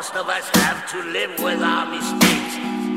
Most of us have to live with our mistakes.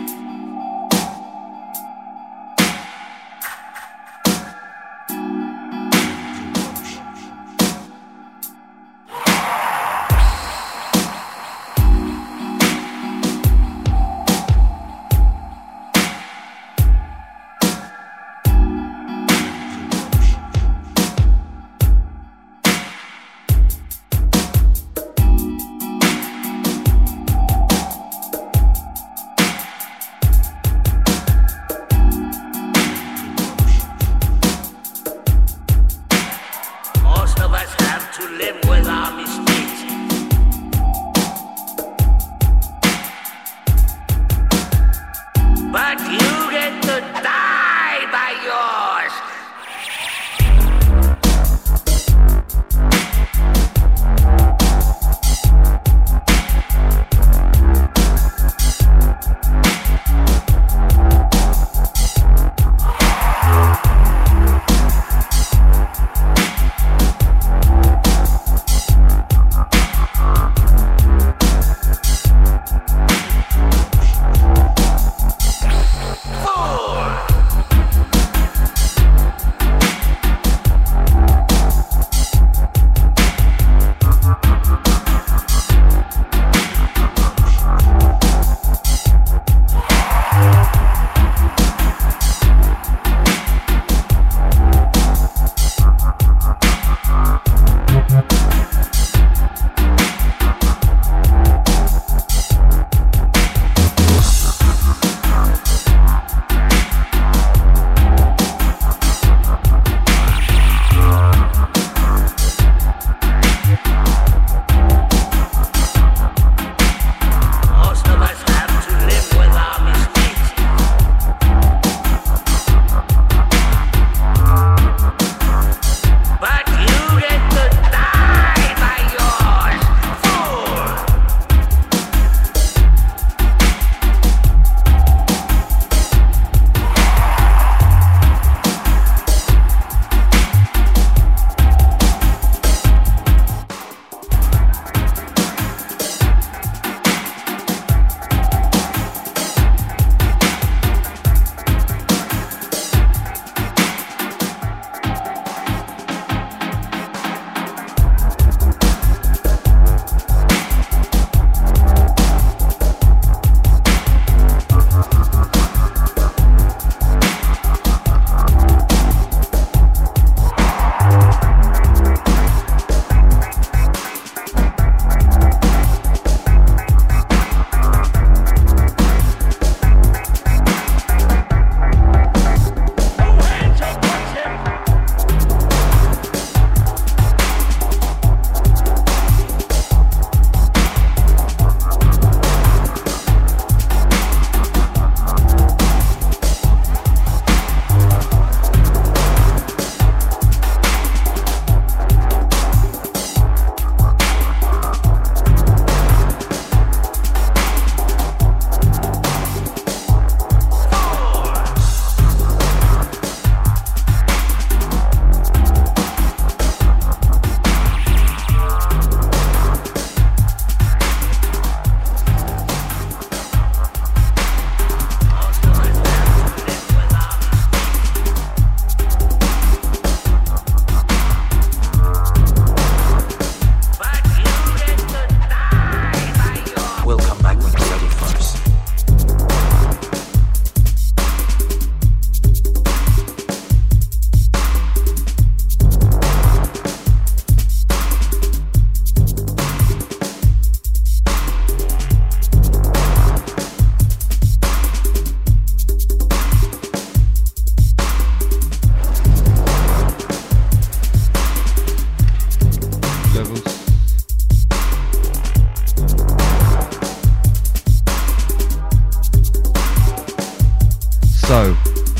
So,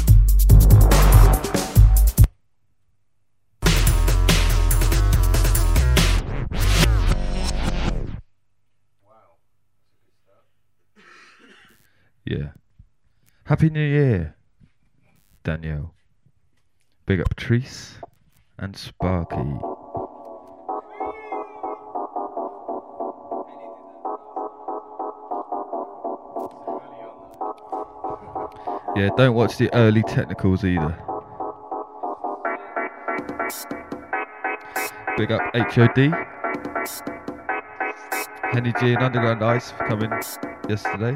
yeah. Happy New Year, Danielle. Big up Treese and Sparky. Yeah, don't watch the early technicals either. Big up HOD. Henny G and Underground Ice for coming yesterday.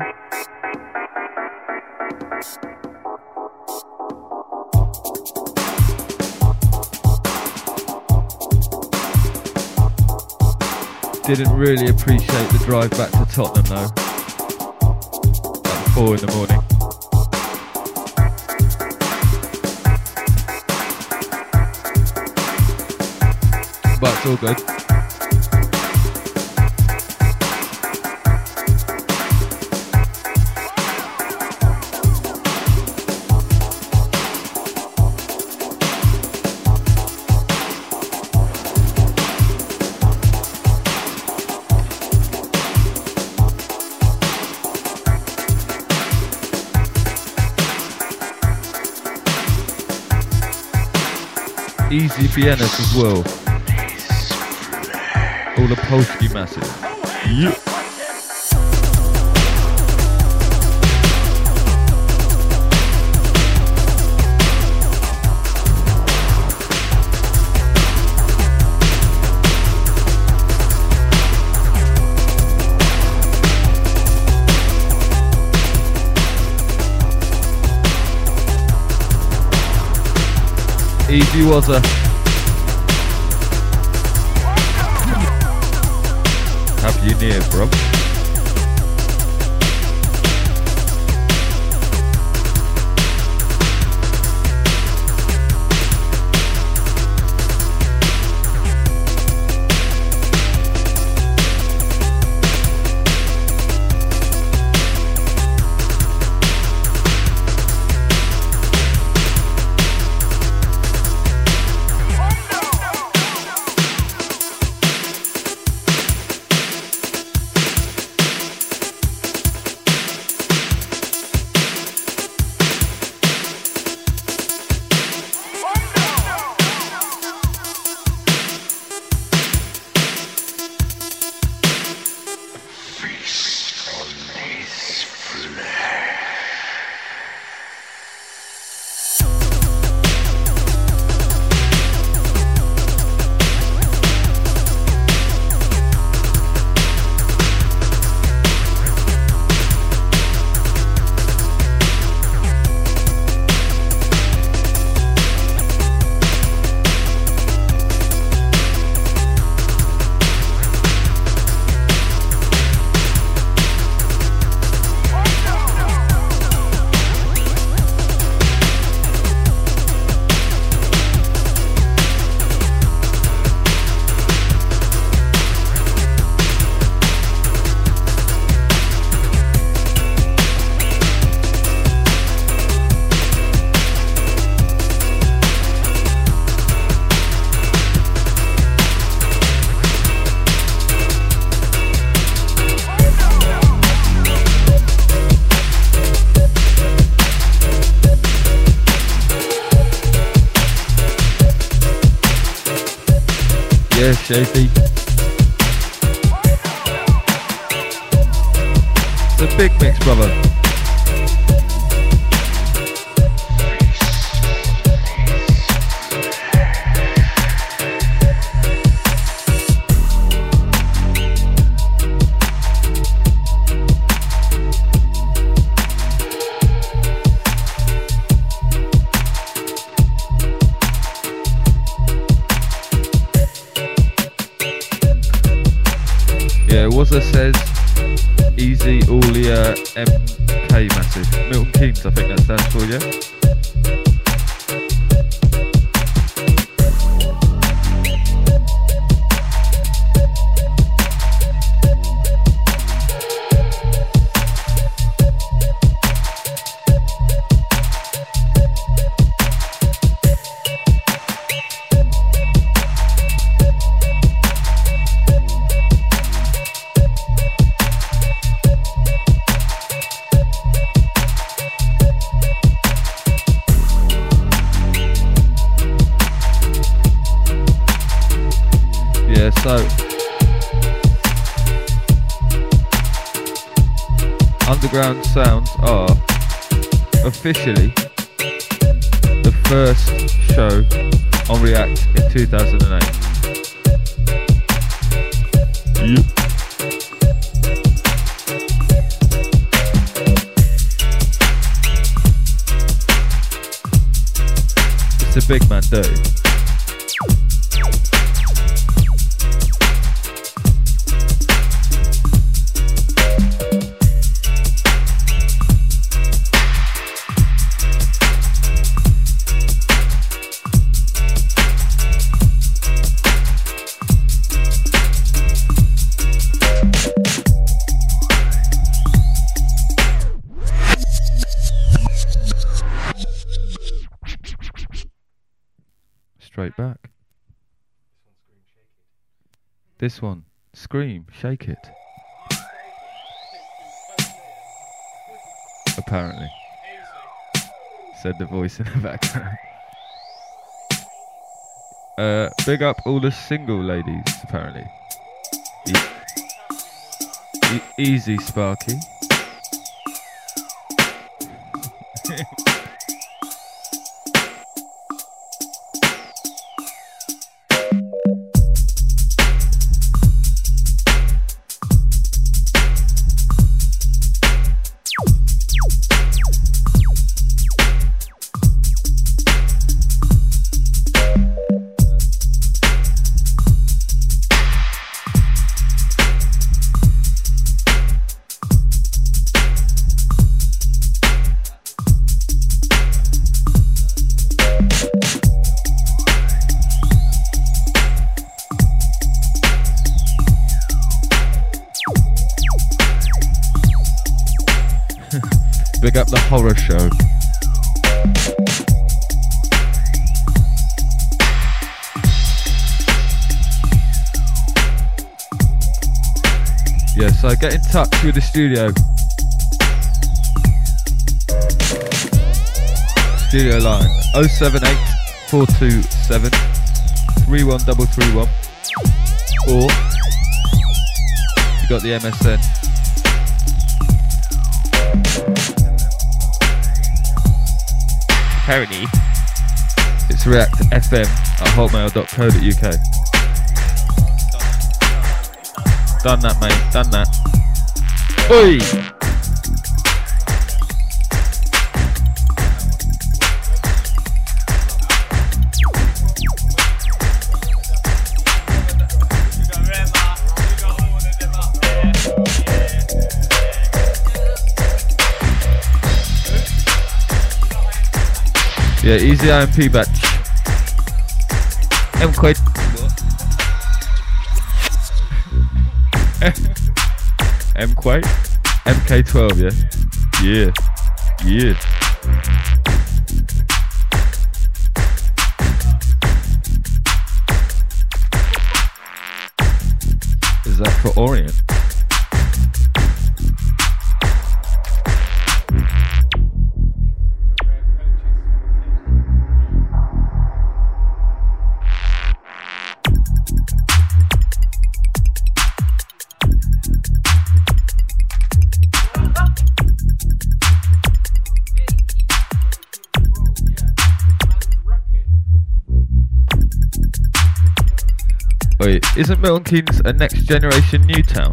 Didn't really appreciate the drive back to Tottenham though. At 4 in the morning. But it's all good. Easy Viennas as well. All the Polski massive. Yeah. Easy was a Happy New Year, bro. Yeah, Shafy. It's a big mix, brother. Wazza says Easy Aulia MK Massive. Milton Keynes, I think that stands for, yeah? So, underground sounds are officially the first show on React in 2008. Yep. It's a big man do. Straight back. This one, Scream, Shake It. Apparently. Said the voice in the background. Big up all the single ladies, apparently. Easy, Sparky. Big up the horror show. Yeah, so get in touch with the studio. Studio line 078 427 31331, or you got the MSN. Apparently, it's reactfm@hotmail.co.uk. Done that, mate. Done that. Oi! Yeah, easy IMP batch. MQ. MQ? MK12, yeah? Yeah. Yeah. Is that for Orient? Wait, isn't Milton Keynes a next generation Newtown?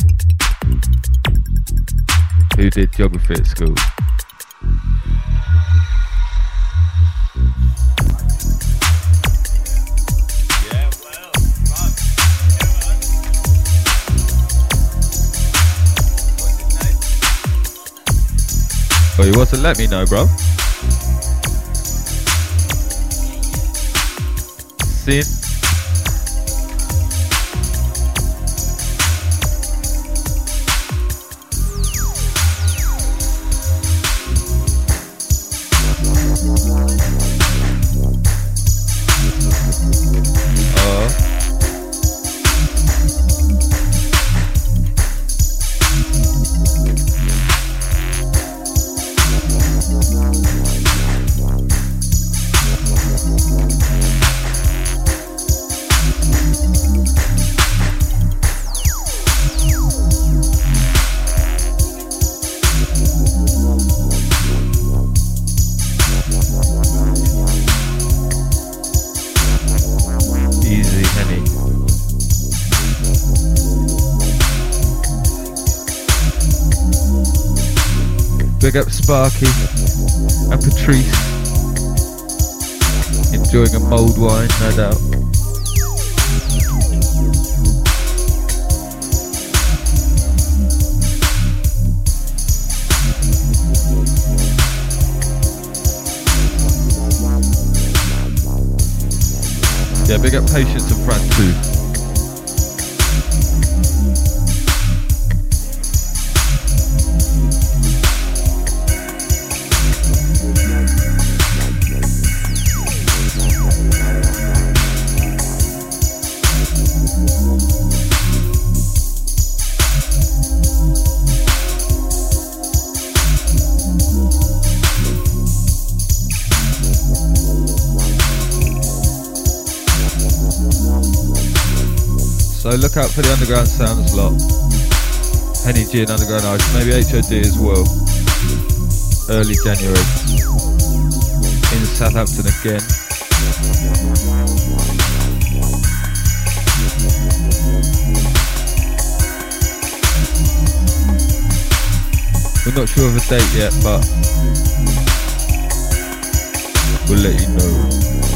Who did geography at school? Oh, he wasn't let me know, bro. Sin. Big up Sparky and Patrice. Enjoying a mulled wine, no doubt. Yeah, big up Patience and Fran too. So look out for the Underground Sounds lot. Henny G and Underground Ice, maybe HOD as well. Early January. In Southampton again. We're not sure of a date yet, but we'll let you know.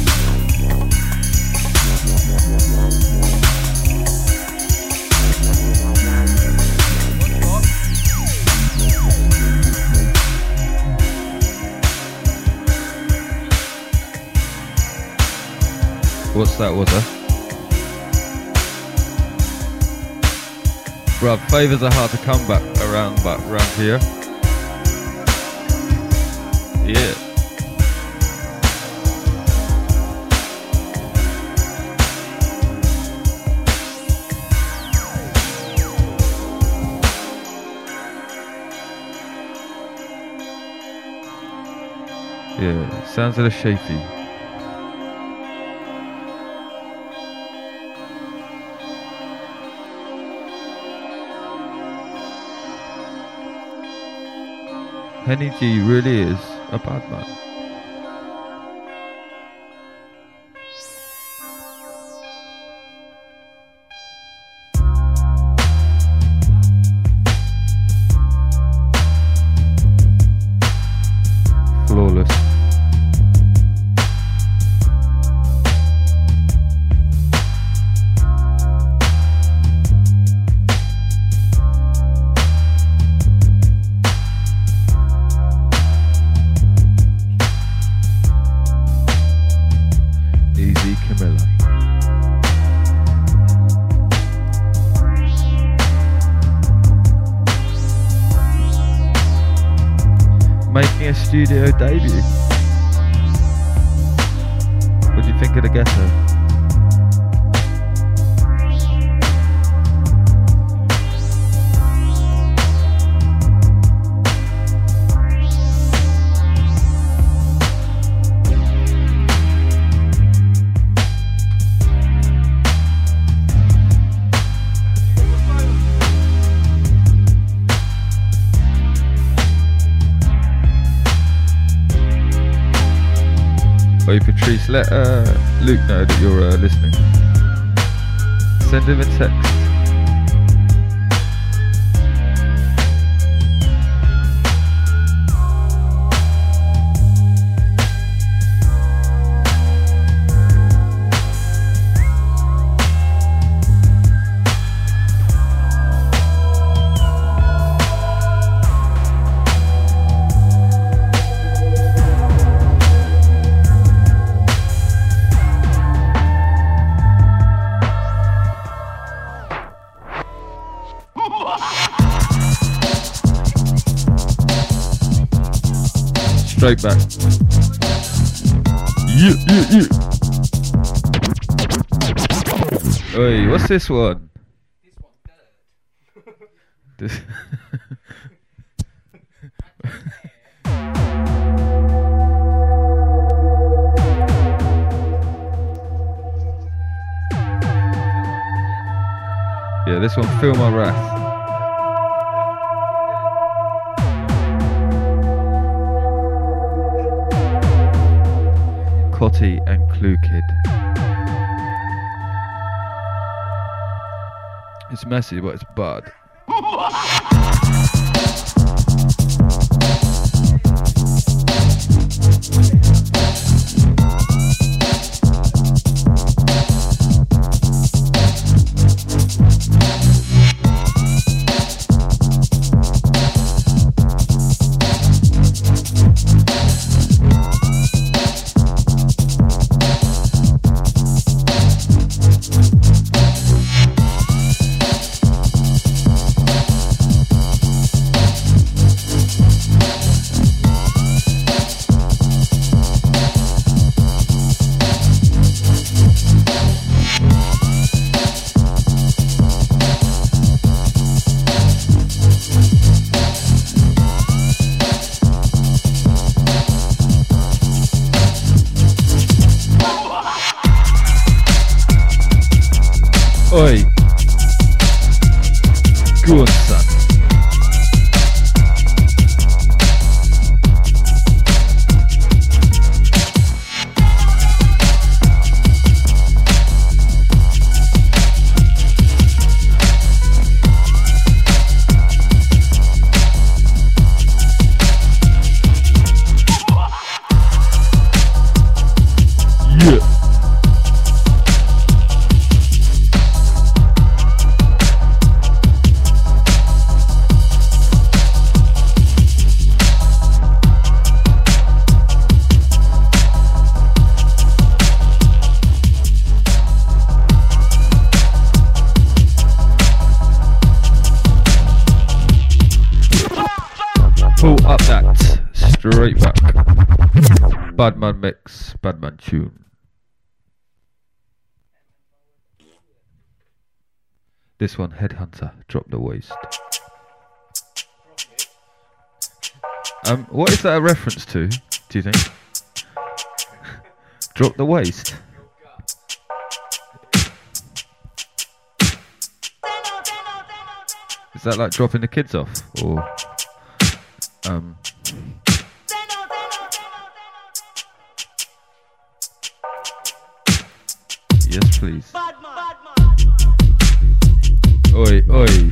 What's that, was it? Bruv, favours are hard to come back around here. Yeah. Yeah, sounds a little shafy. Henny G really is a bad man. Flawless. Making a studio debut. What do you think of the Ghetto? Hey Patrice, let Luke know that you're listening. Send him a text. Straight back. Yeah. Oi, what's this one? This one third. This yeah, this one, Feel My Wrath. Cotty and Clue Kid. It's messy, but it's bad. that straight back. Badman mix, Badman tune. This one, Headhunter, Drop the Waist. What is that a reference to, do you think? Drop the waist. Is that like dropping the kids off? Or yes, please. Oi, oi.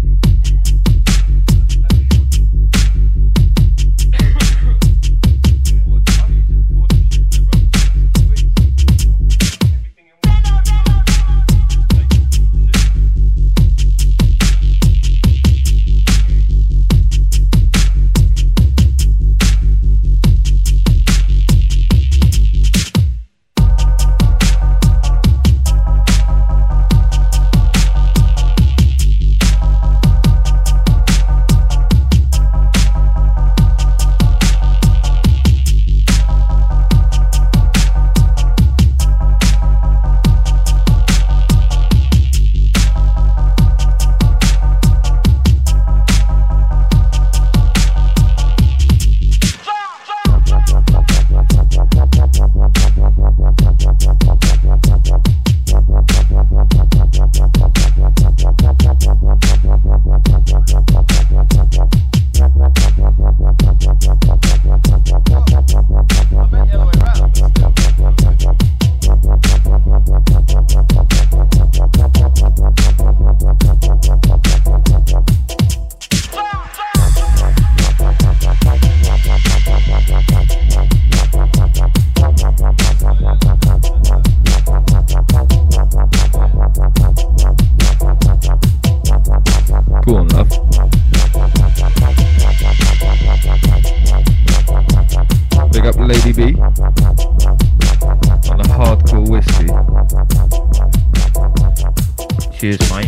Cheers, mate.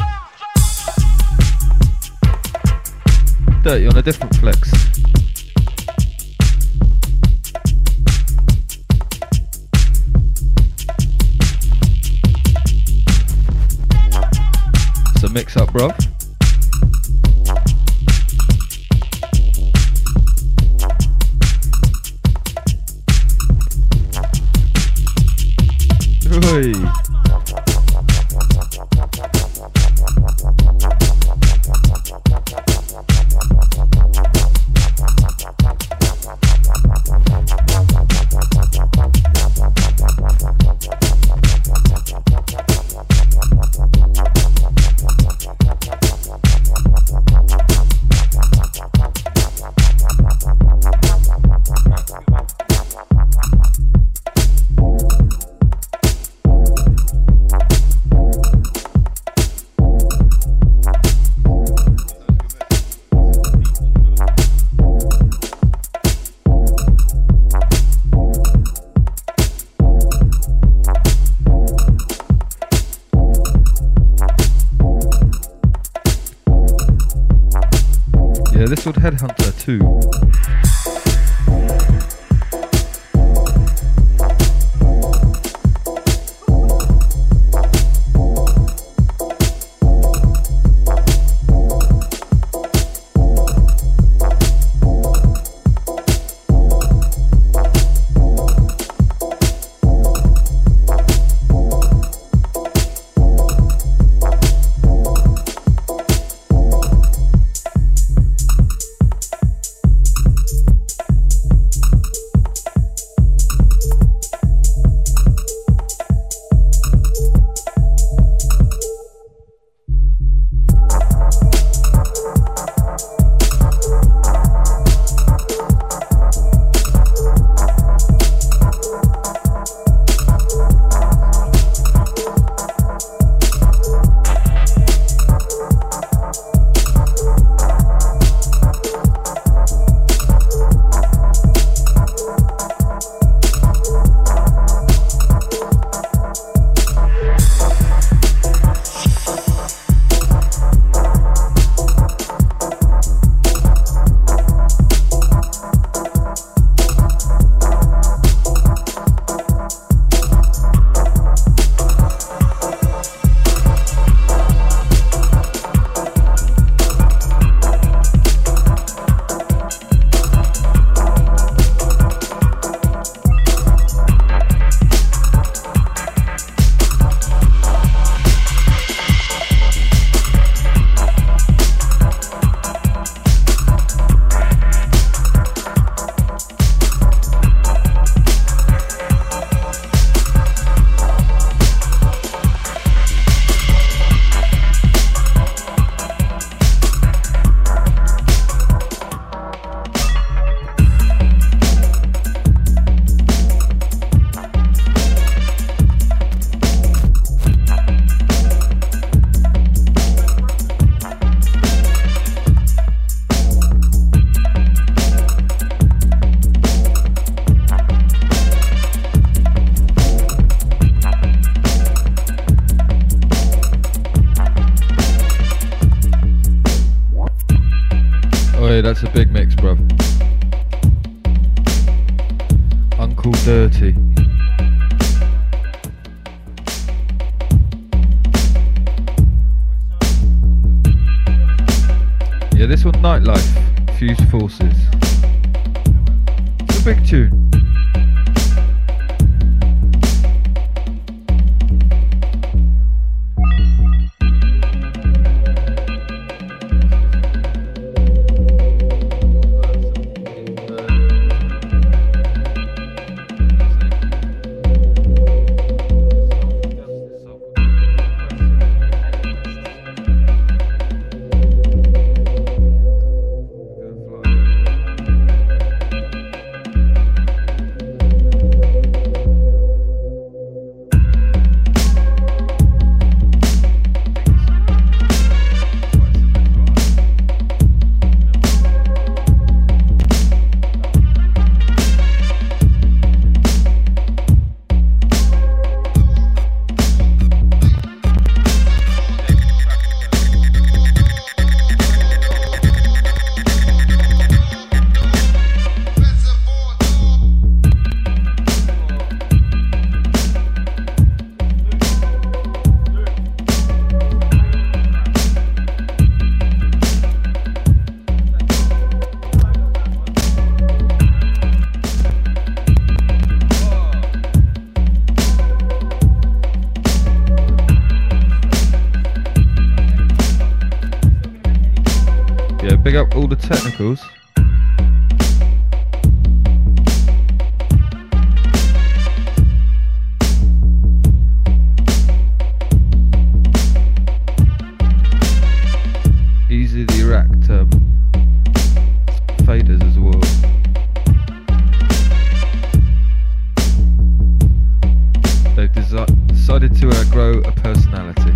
Dirty on a different flex. It's a mix up, bruv. Oi. This would Headhunter too. that's a big mix, bruv. Uncle Dirty. Yeah, this one, Nightlife, Fused Forces. It's a big tune. Big up all the technicals. Easy the racked faders as well. They've decided to grow a personality.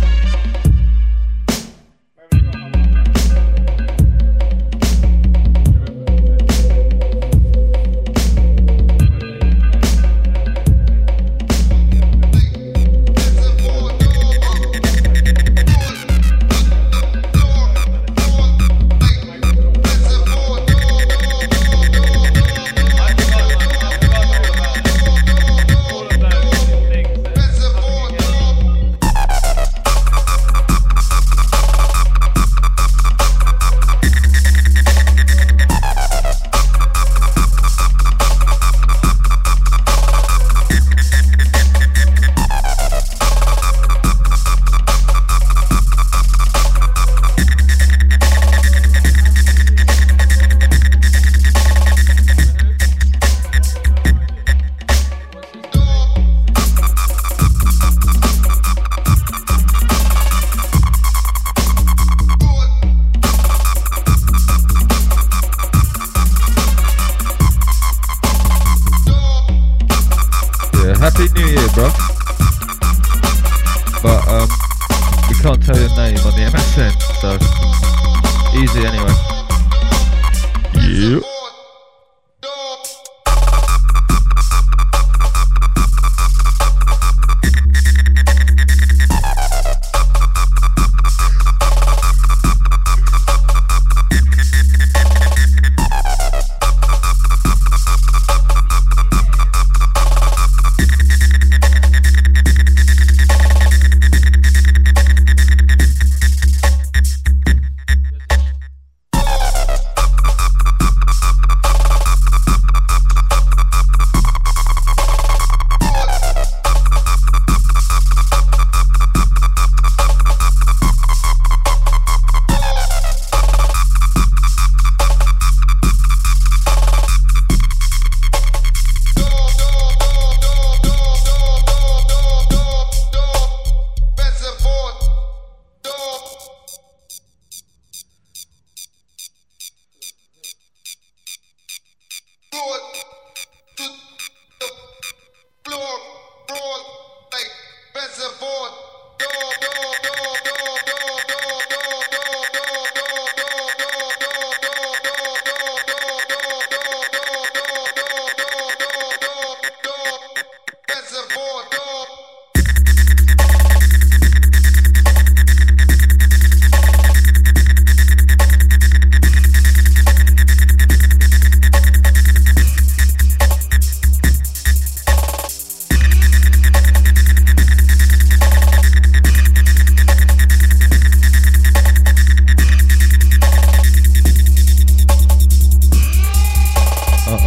Happy New Year, bro. But we can't tell your name on the MSN, so easy anyway. Yep.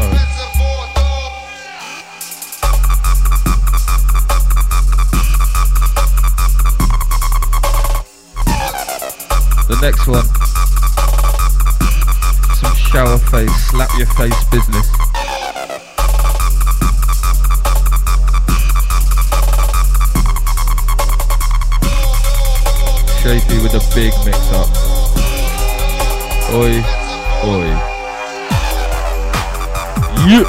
The next one, some shower face, slap your face business. Shapey with a big mix up. Oi, oi. Yeah.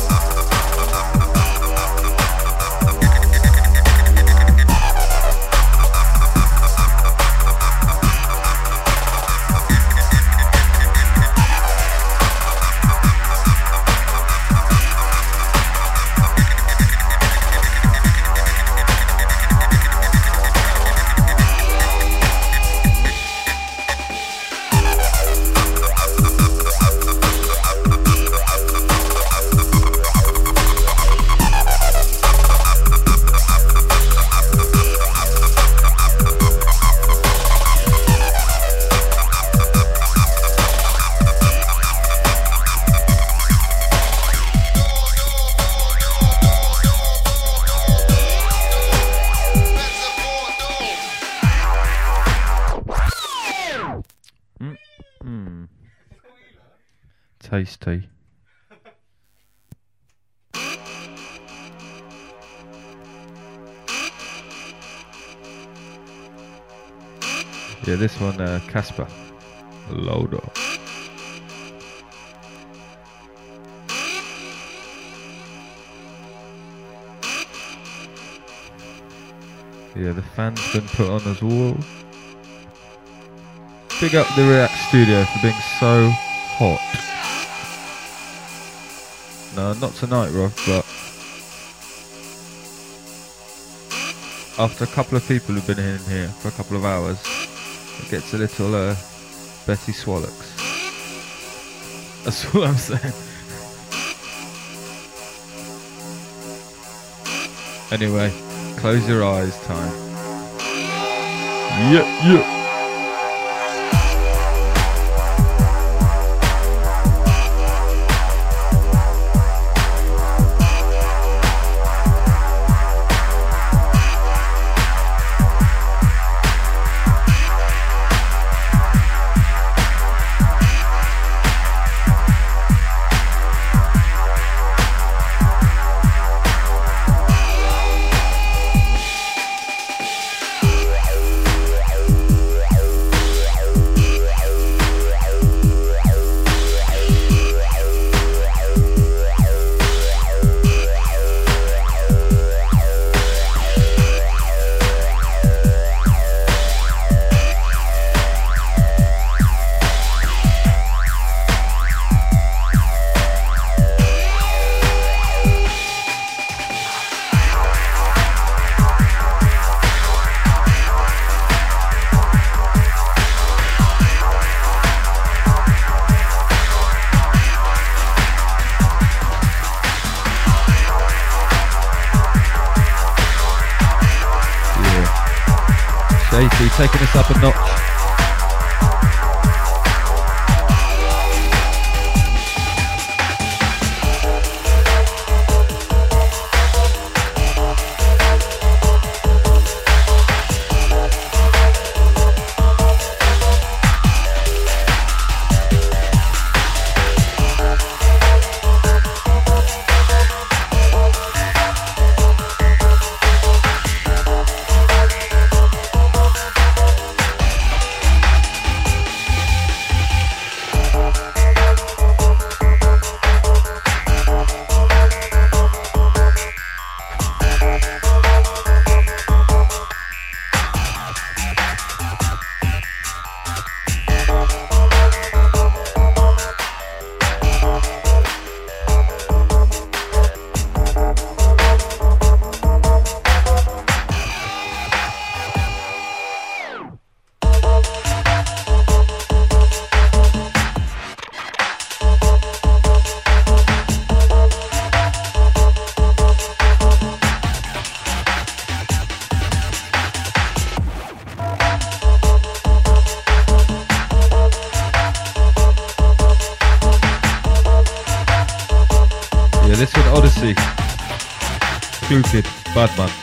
Tasty. Yeah, this one, Casper. Loader. Yeah, the fan's been put on as well. Big up the React Studio for being so hot. No, not tonight, Rob, but after a couple of people who've been in here for a couple of hours, it gets a little Betty Swallocks. That's all I'm saying. Anyway, close your eyes time. Yeah. Taking us up a notch. Yeah, this one Odyssey. Stupid, bad man.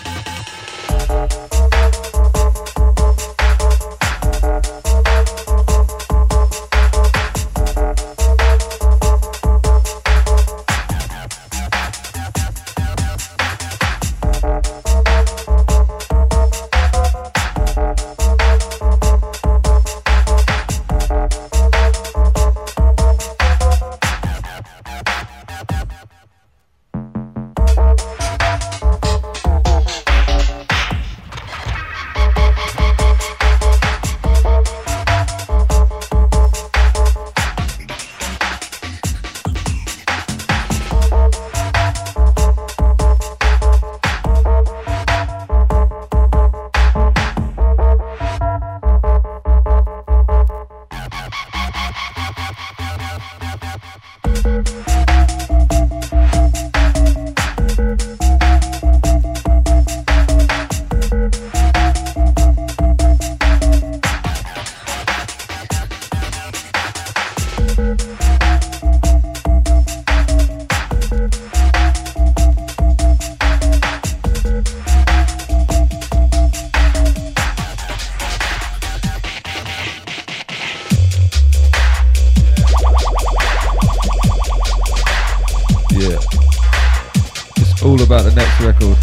All about the next record.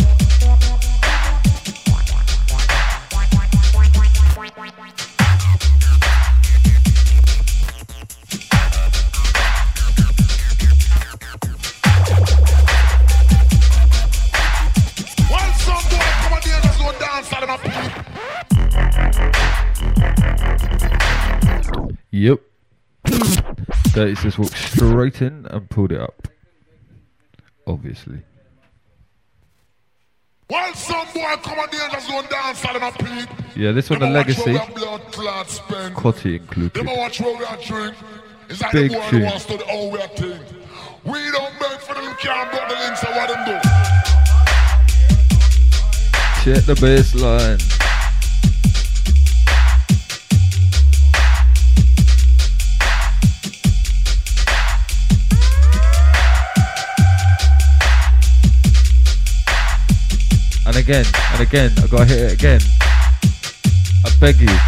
Yep. Dirty's just walked straight in and pulled it up. Obviously. While some boy come on the end zone dance and a peep. Yeah, this one, the Legacy. Quatty included. They watch where we are drink. It's like Big the boy tune. who wants to the all we are think. We don't beg for them, can't break the links, so what them do? Check the bass line. And again, I gotta hit it again. I beg you.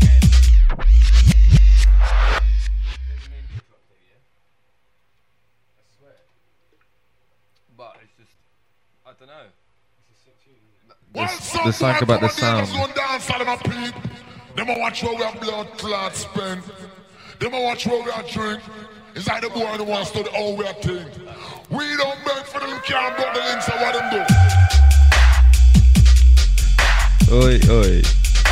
But it's just, I don't know. There's something about the sound. Them a watch where we have blood clot spend. Them a watch where we are drink. It's like the boy who wants to the all we are think. We don't beg for them, can't break the links, so what them do? Oi, oi.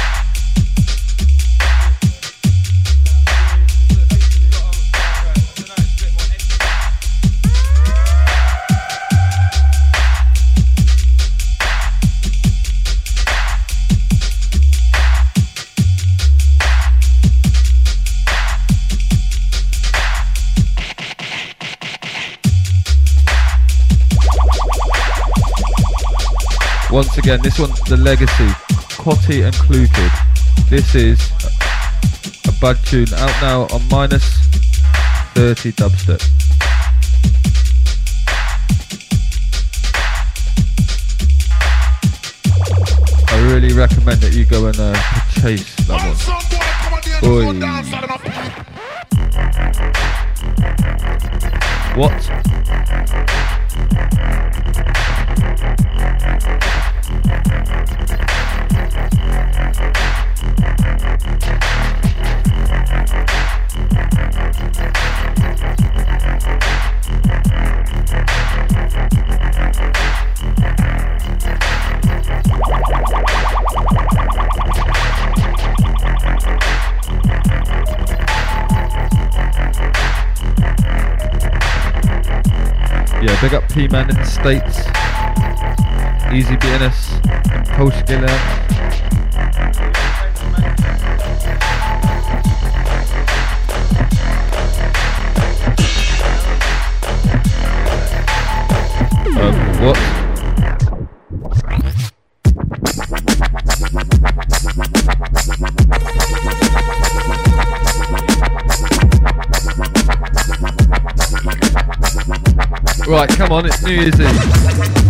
Once again, this one, the Legacy. Quatty and Clue Kid. This is a bad tune out now on -30 dubstep. I really recommend that you go and chase that one. Oi. What? Yeah, big up P-Man in the States, Easy BNS, and Post Gillian. What? Right, come on, it's New Year's Eve.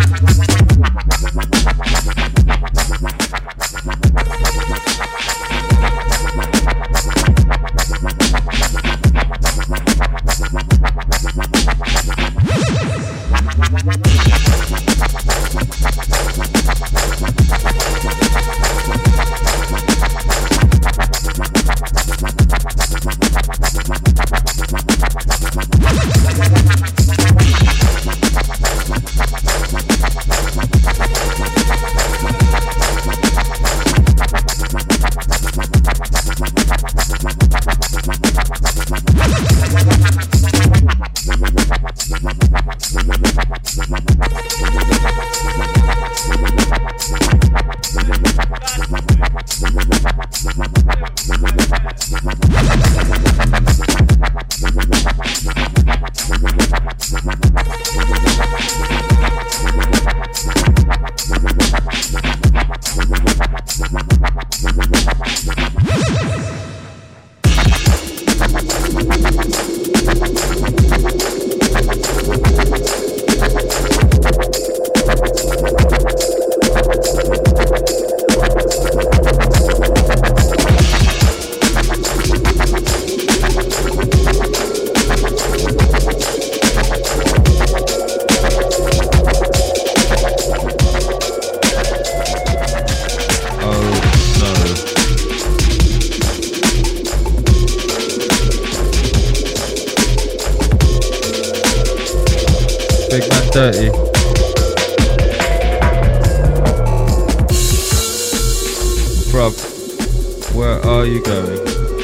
Dirty. Bruv, where are you going?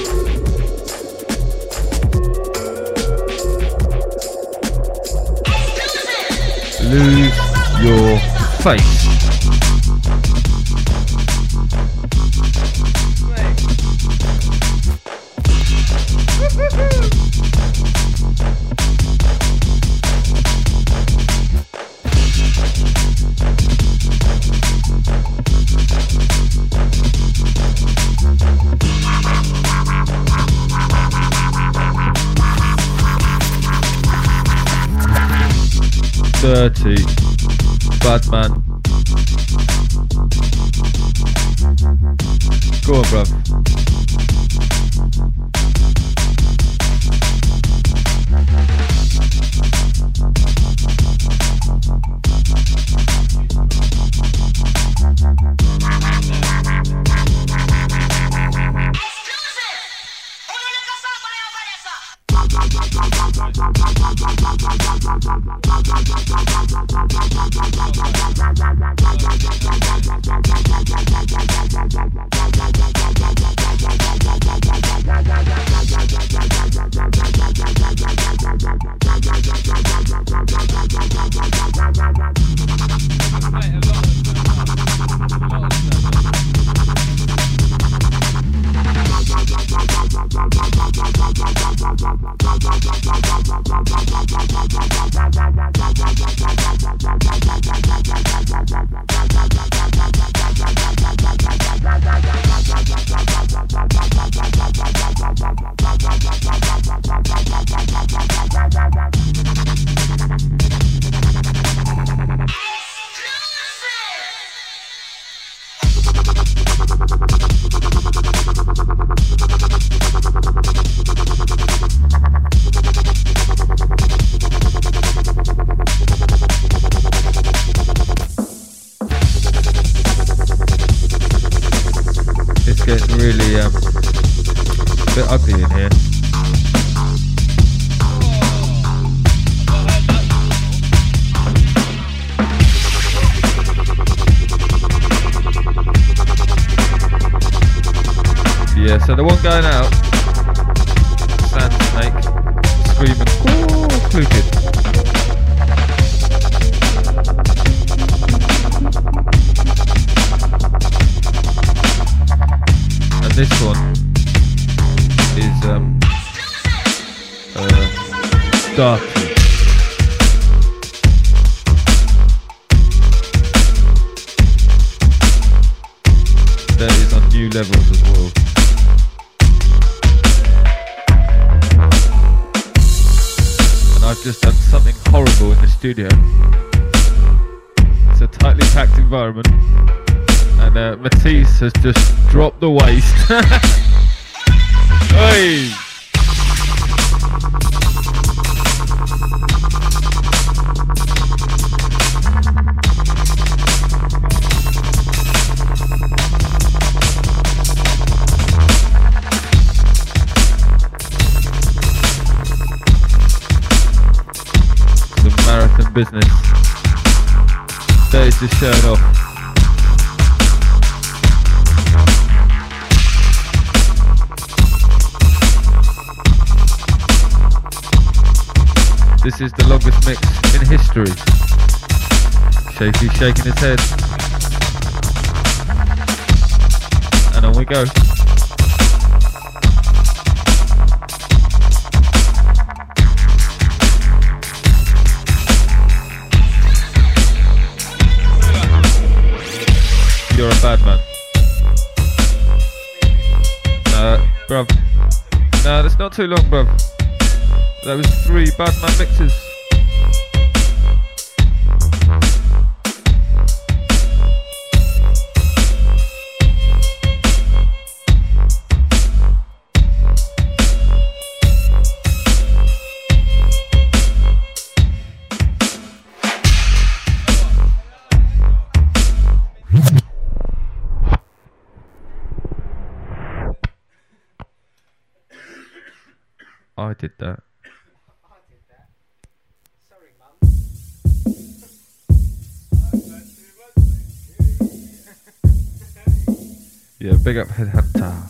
Lose your face. Dirty, bad man. Go on, bruv. Getting really a bit ugly in here. Yeah, so the one going out, Sand Snake, screaming, "Oh, Clukid." This one is Darky. That is on new levels as well. And I've just done something horrible in this studio. It's a tightly packed environment. And Matisse has just dropped the waist. Oi! Marathon business. Dave's just showing off. This is the longest mix in history. Shaky's shaking his head. And on we go. You're a bad man. Bruv. No, that's not too long, bruv. That was 3 bad man mixes. I did that. Sorry, Mum. Yeah, big up Headhunter.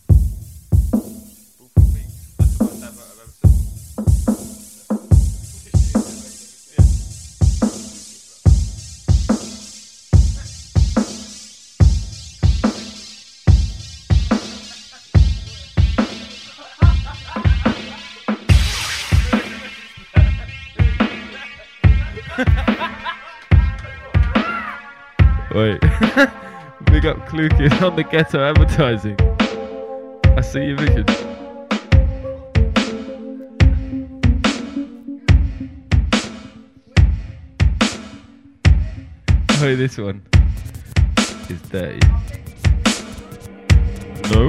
Wait, big up Klukin on the ghetto advertising. I see your vision. Oh, this one is dirty. No?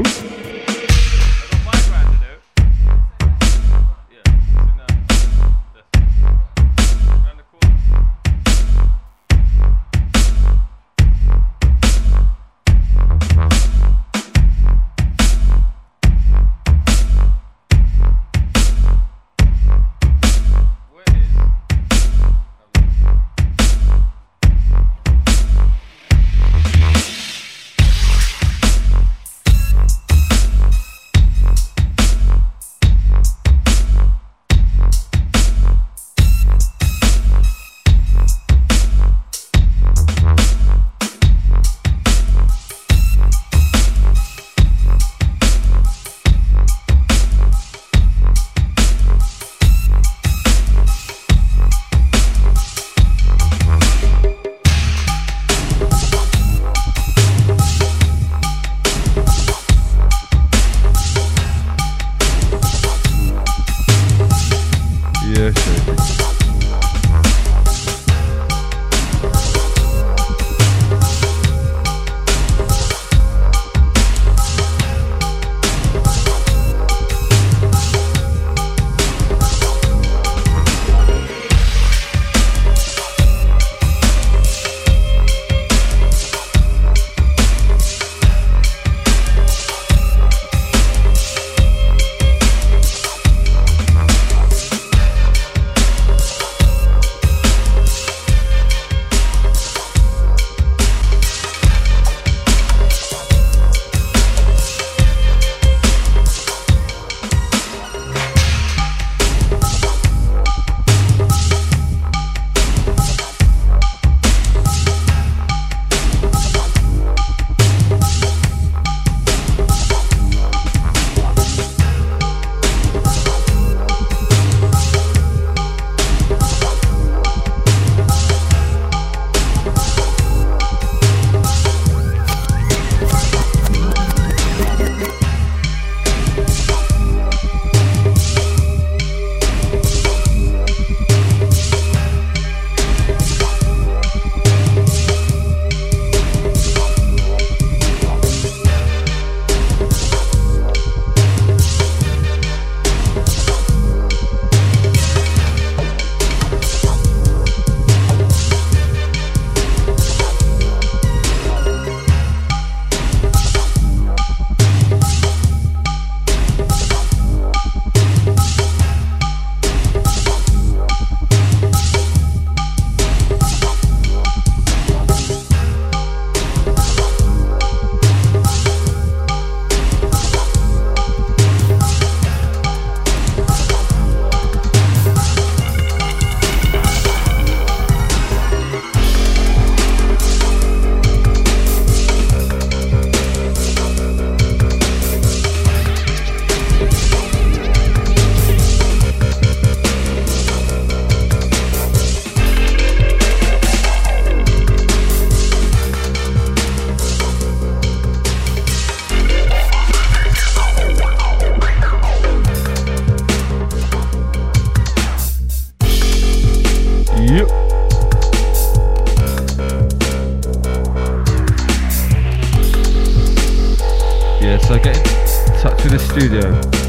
So get in touch with the studio.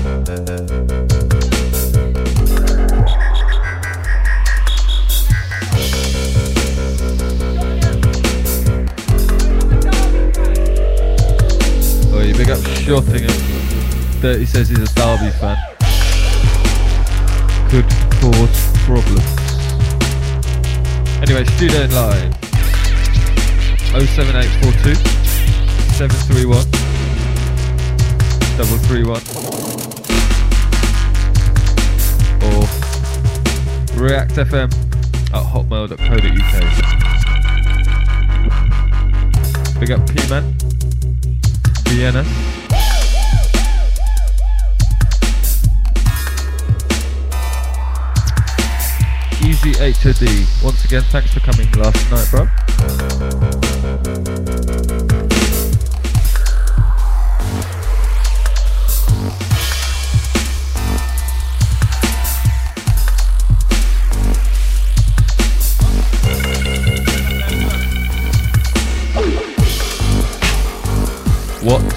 Oh, you big up Shottingham. Dirty says he's a Derby fan. Could cause problems. Anyway, studio line 07842 731 331 or reactfm at hotmail.co.uk. Big up P-Man, Vienna. Easy HOD. Once again, thanks for coming last night, bro. What?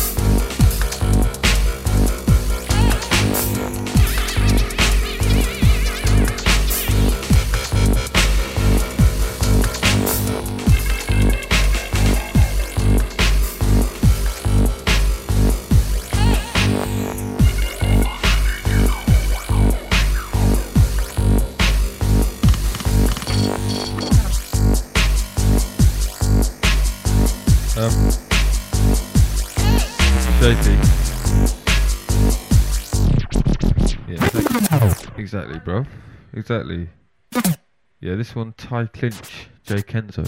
Exactly, bro. Exactly. Yeah, this one, Ty Clinch, J Kenzo.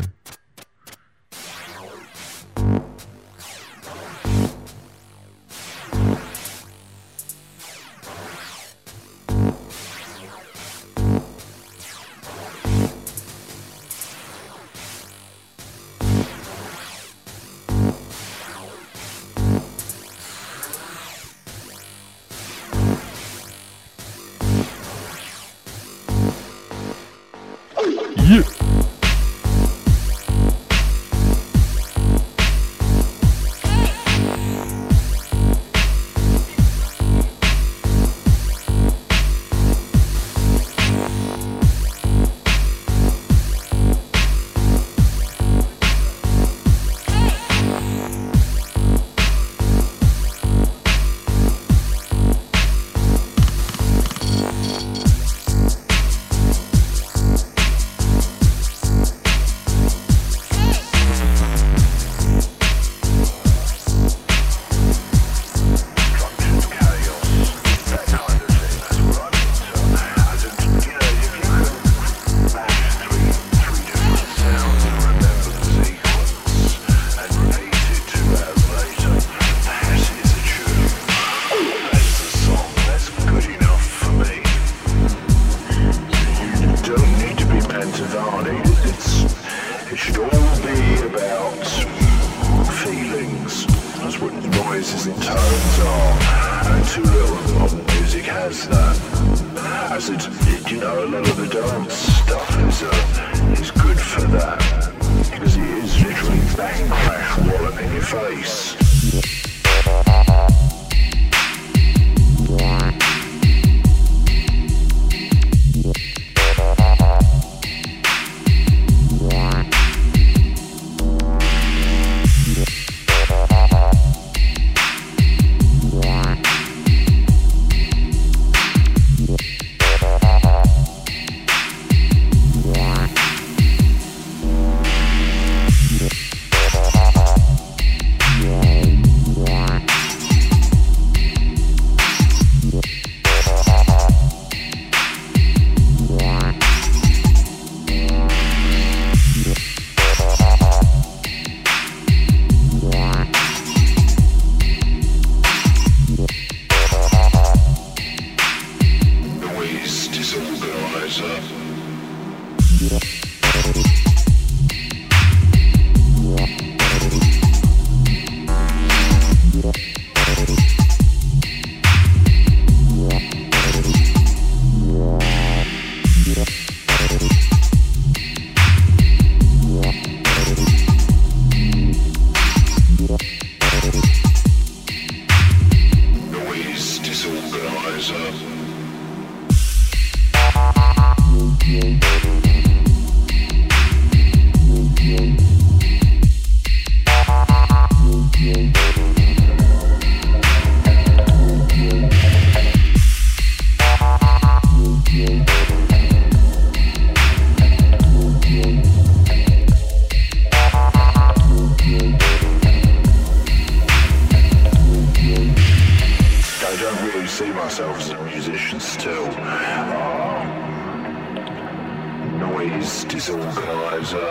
Terrorizer,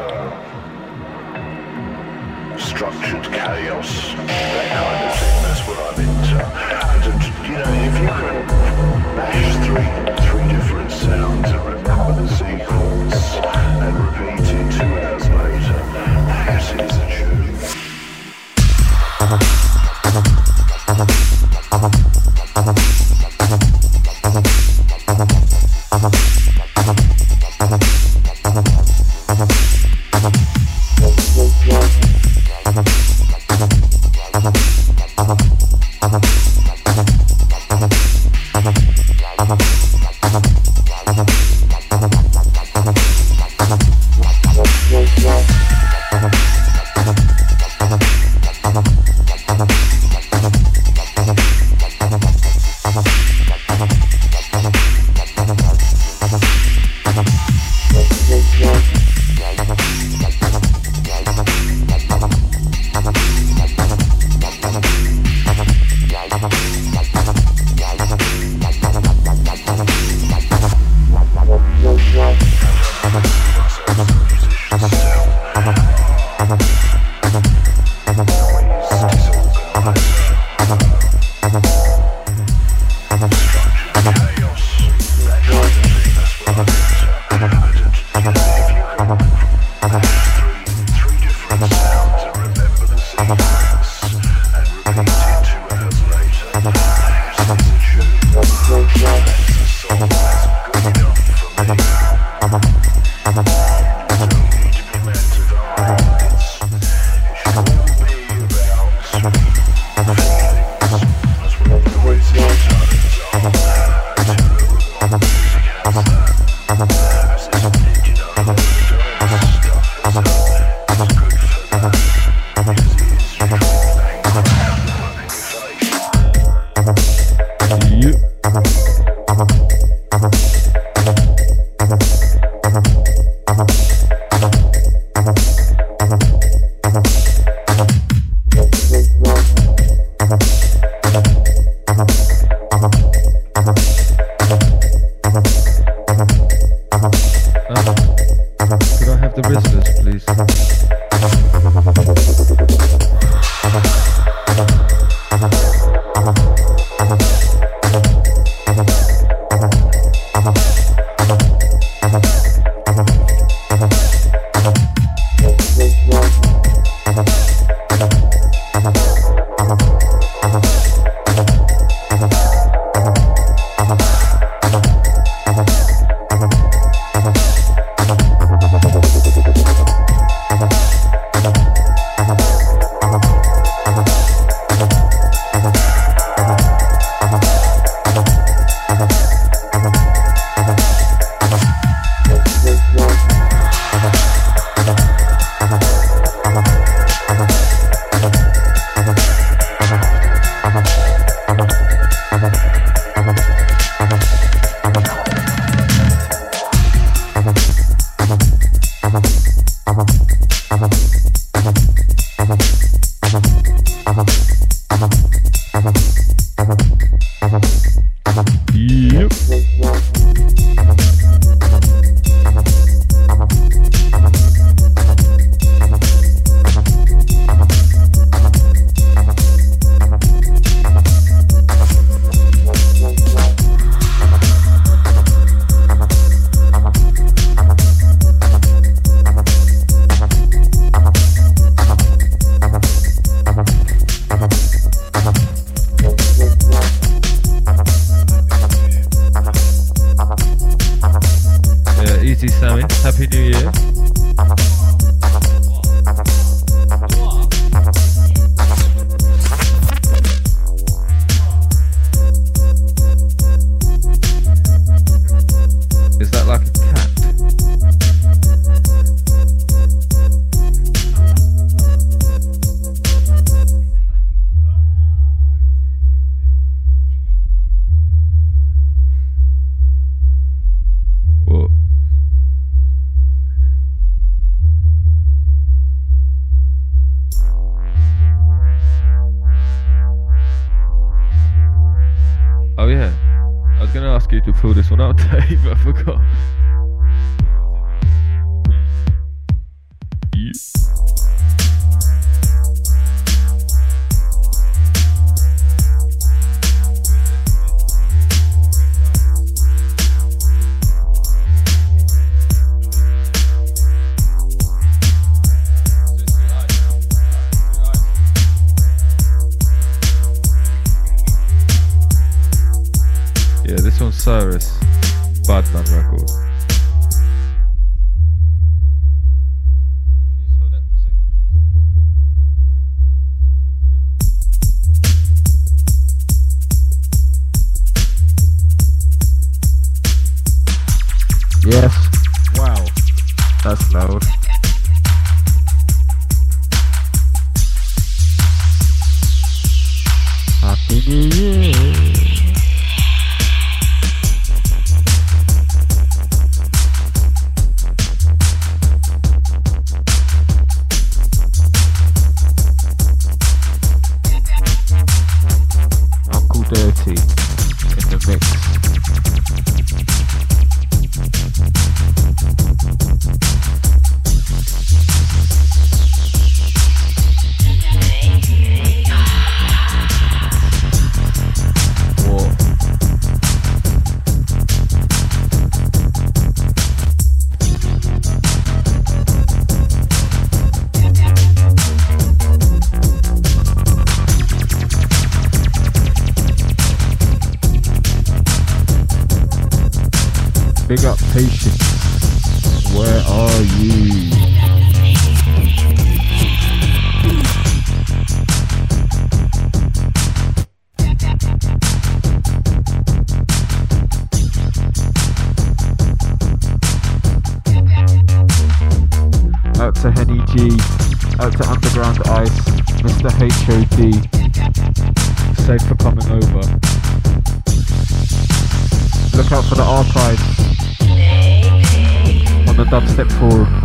structured chaos, that kind of thing, that's what I'm into. And, you know, if you can mash three different sounds and remember the sequence and repeat it 2 hours later, that is a tune. ask you to fill this one out, Dave, I forgot. Osiris, Badman record. Yes. Wow. That's loud. Happy New Year. Uncle Dirty in the mix. Big up Patience. Where are you? Out to Henny G, out to Underground Ice, Mr. HOD. Safe for coming over. Look out for the archives on the Dubstep Forum.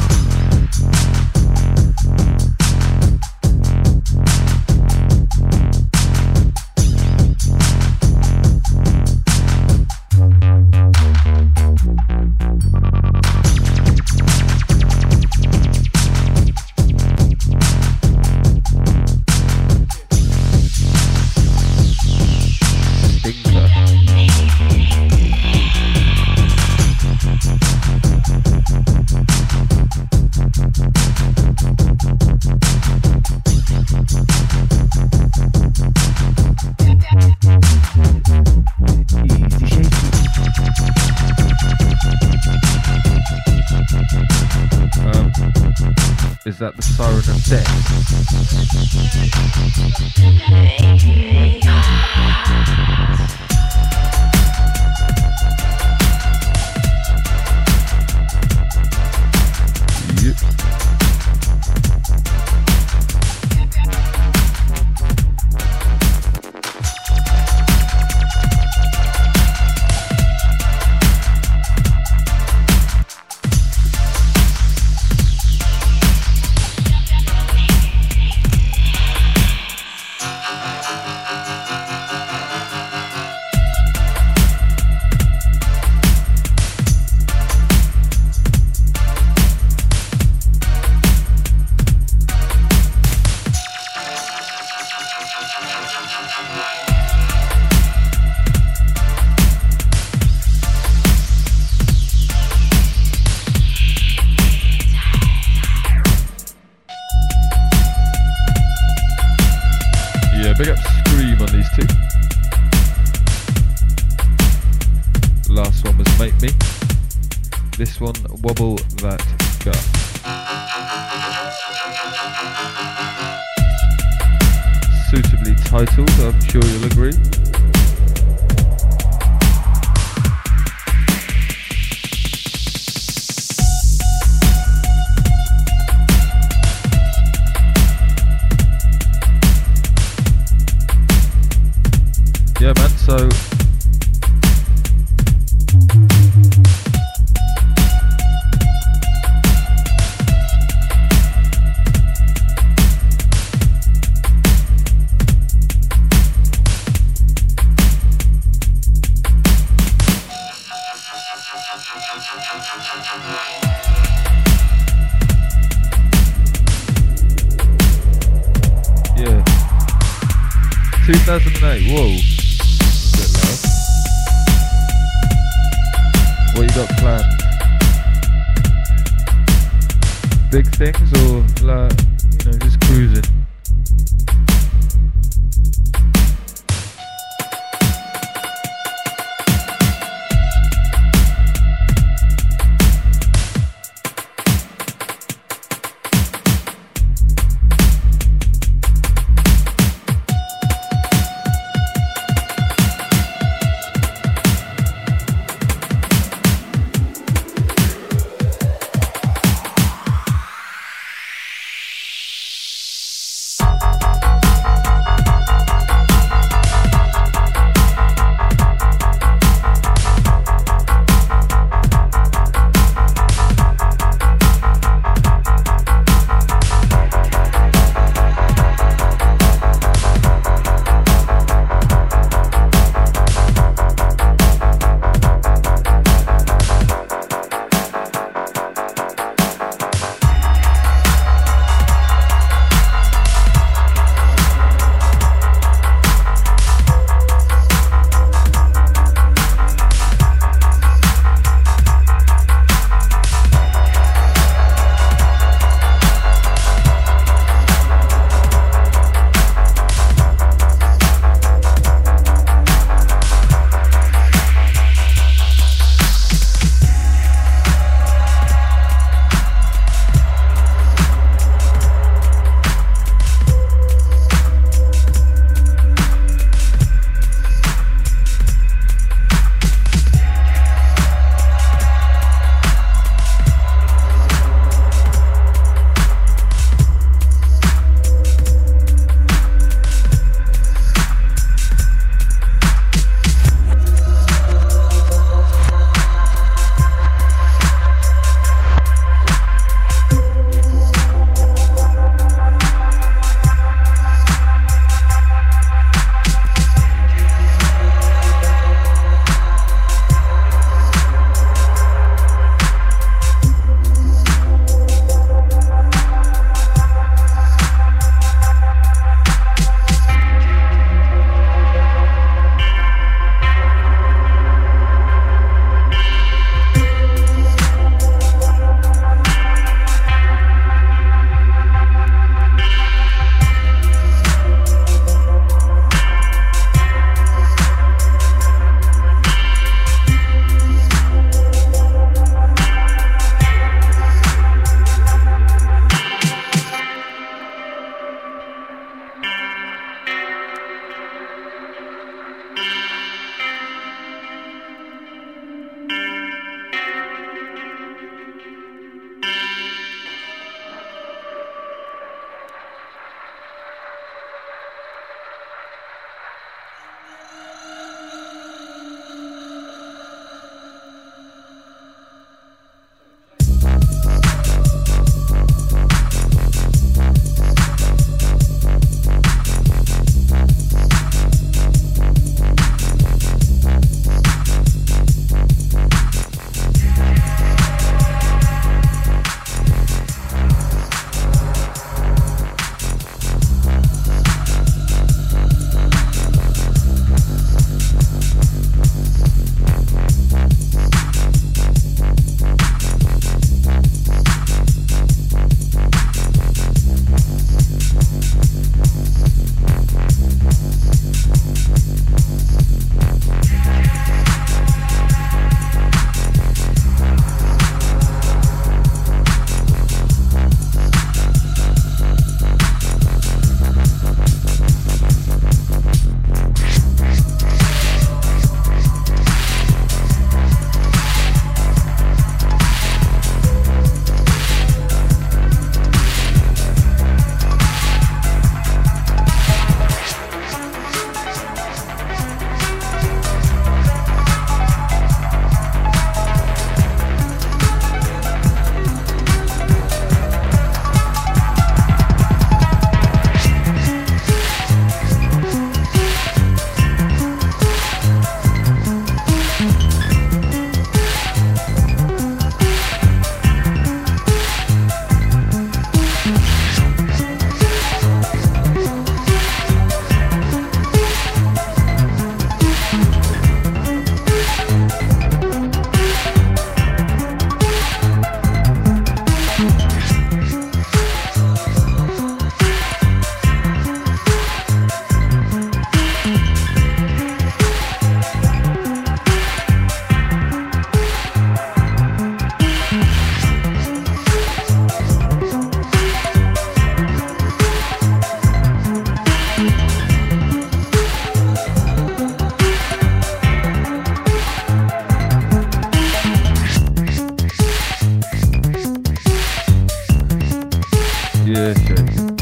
Is that the Siren of Death? Big up Scream on these two. Last one was Make Me. This one, Wobble That Gut. Suitably titled, I'm sure you'll agree. Yeah man, so yeah, 2008, whoa. What you got planned? Big things or like, you know, just cruising? Yeah, shaking.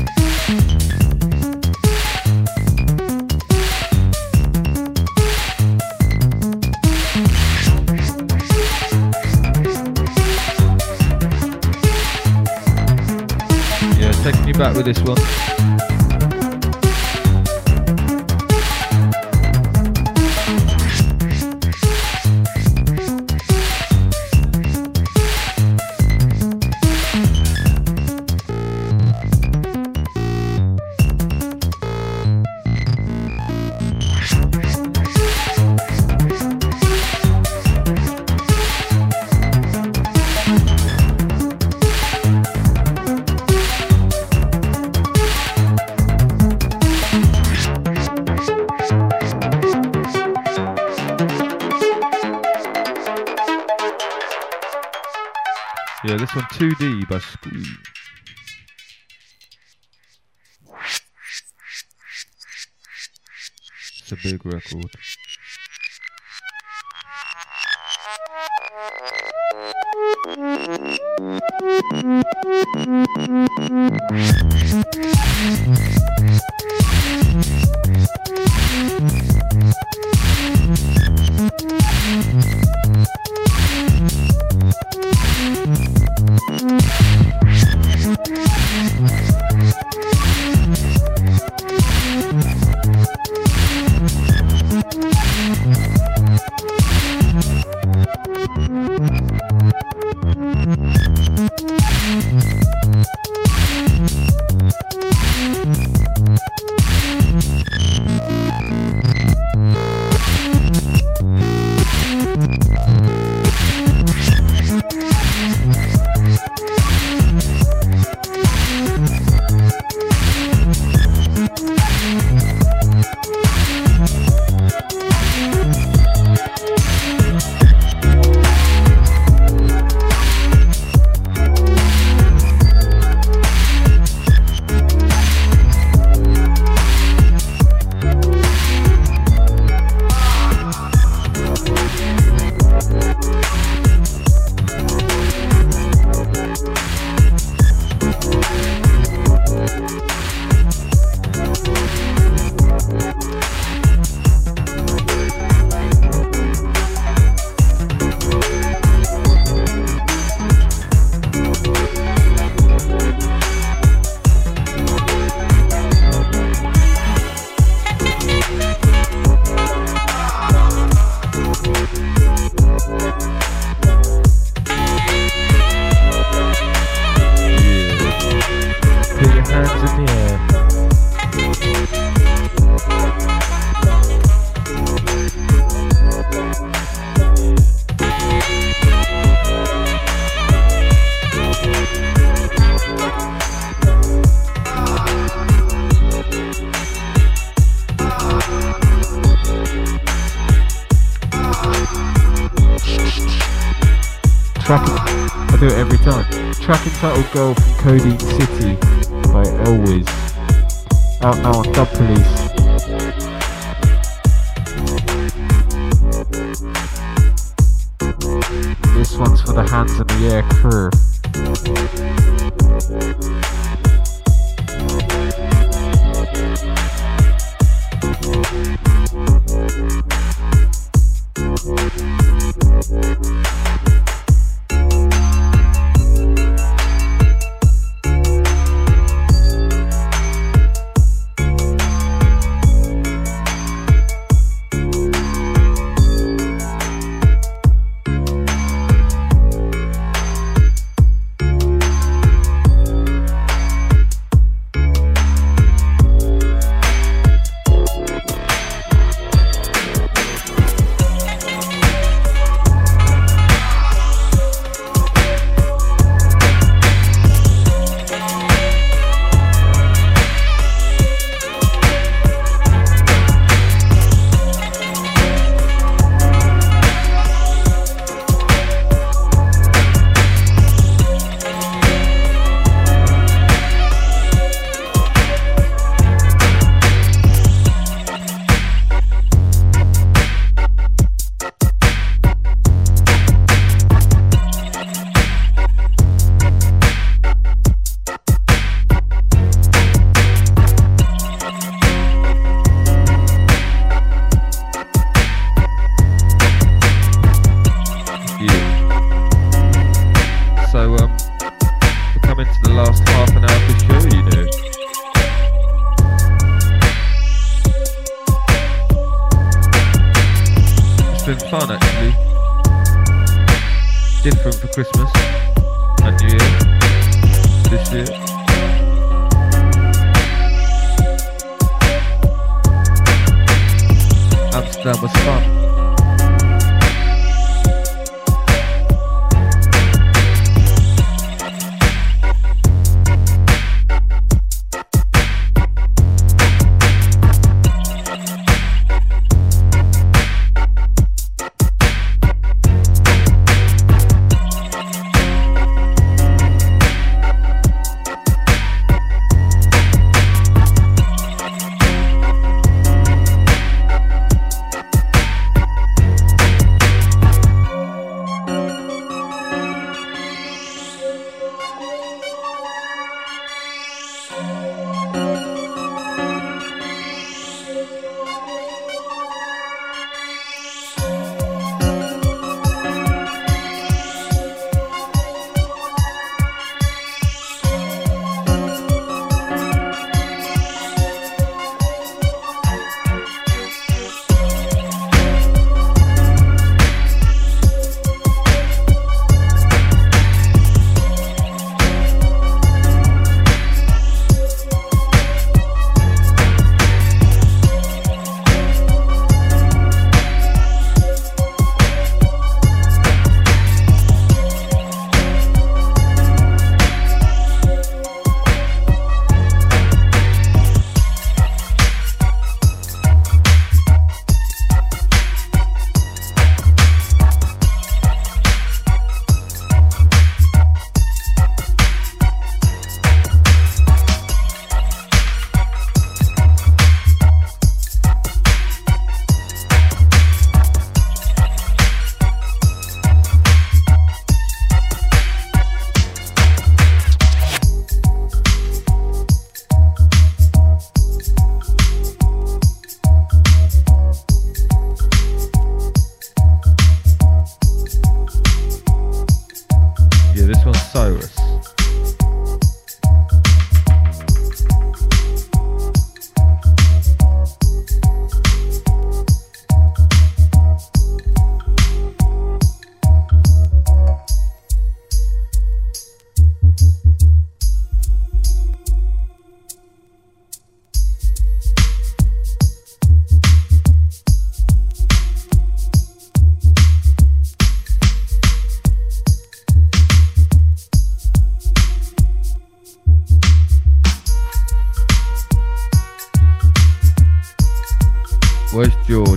Yeah, taking you back with this one. Yeah, this one 2D by Scream. It's a big record. I do it every time. Track entitled Girl from Codeine City by Elwiz. Out now on Dub Police. This one's for the Hands in the Air crew. into the last half an hour of the show, you know. It's been fun actually. Different for Christmas and New Year this year. Amsterdam was fun. Where's George?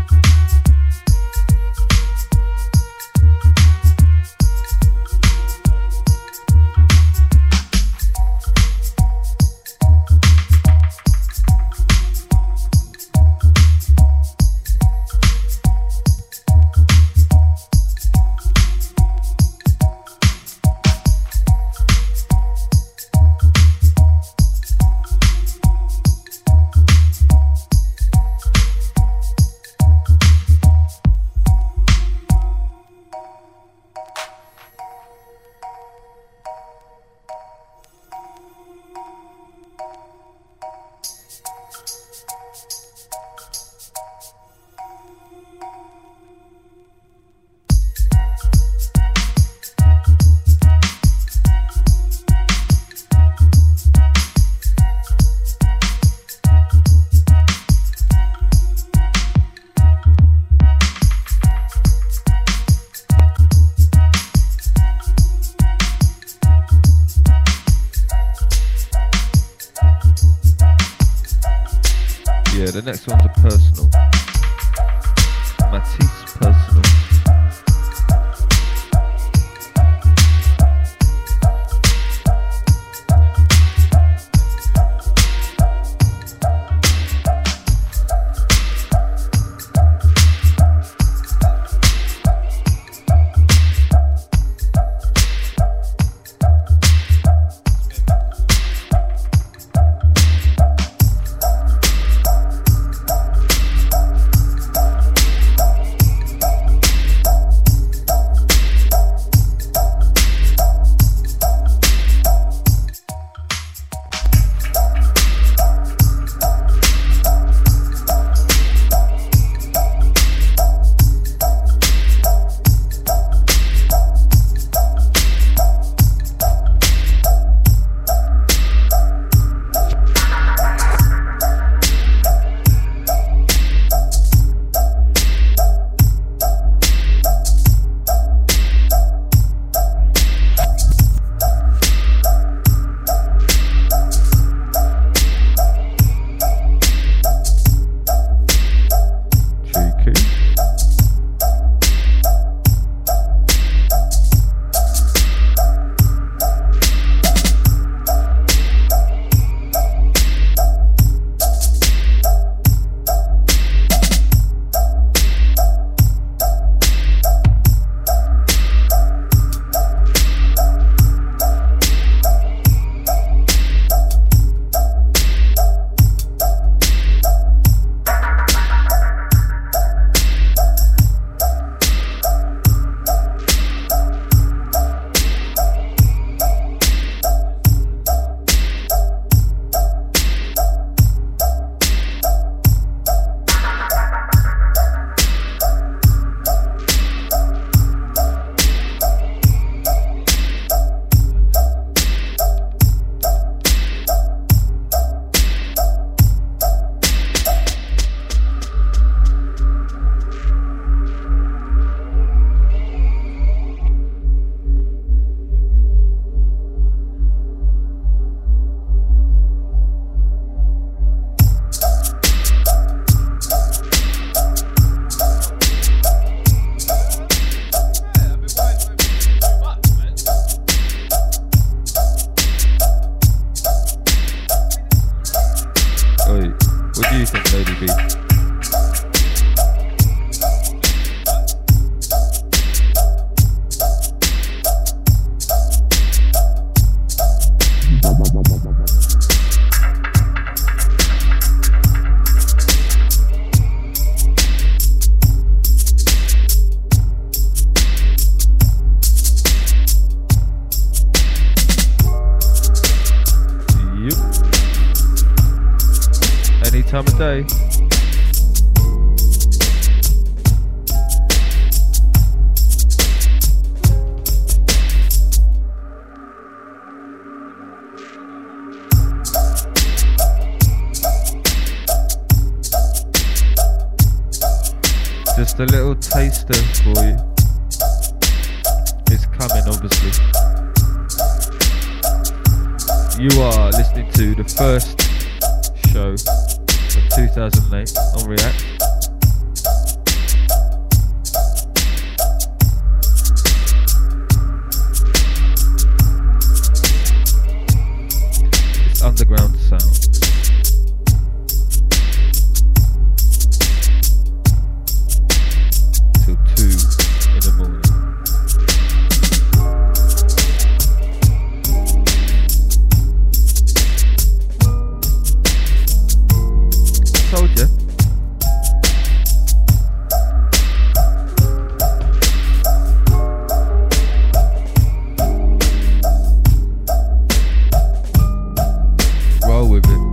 The next one's a personal. Matisse personal. Time of day. Just a little taster for you. It's coming, obviously. You are listening to the first show 2008 on React. It's underground sound. Till 2 in the morning. Told you. Roll with it.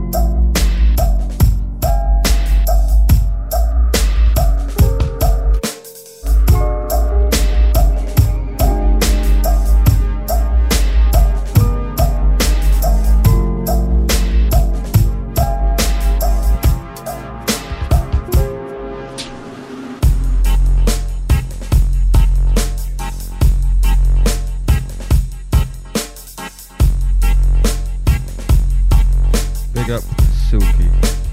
Big up Silky.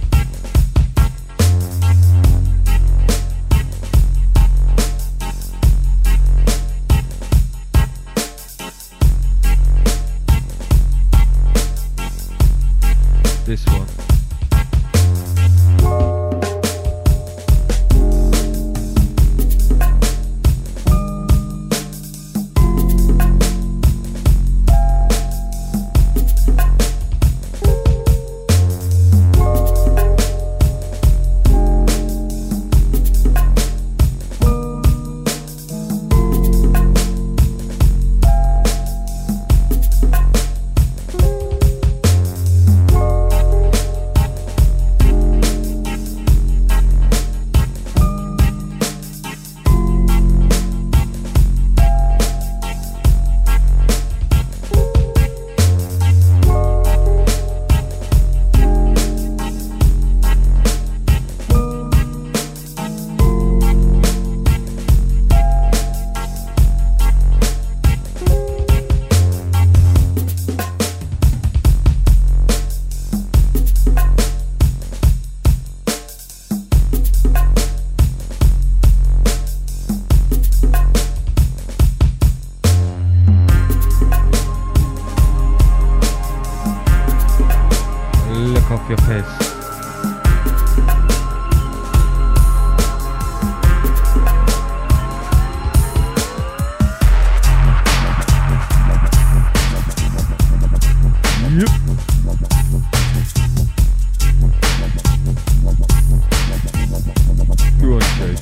This one. Off your piss. Go on, Chase.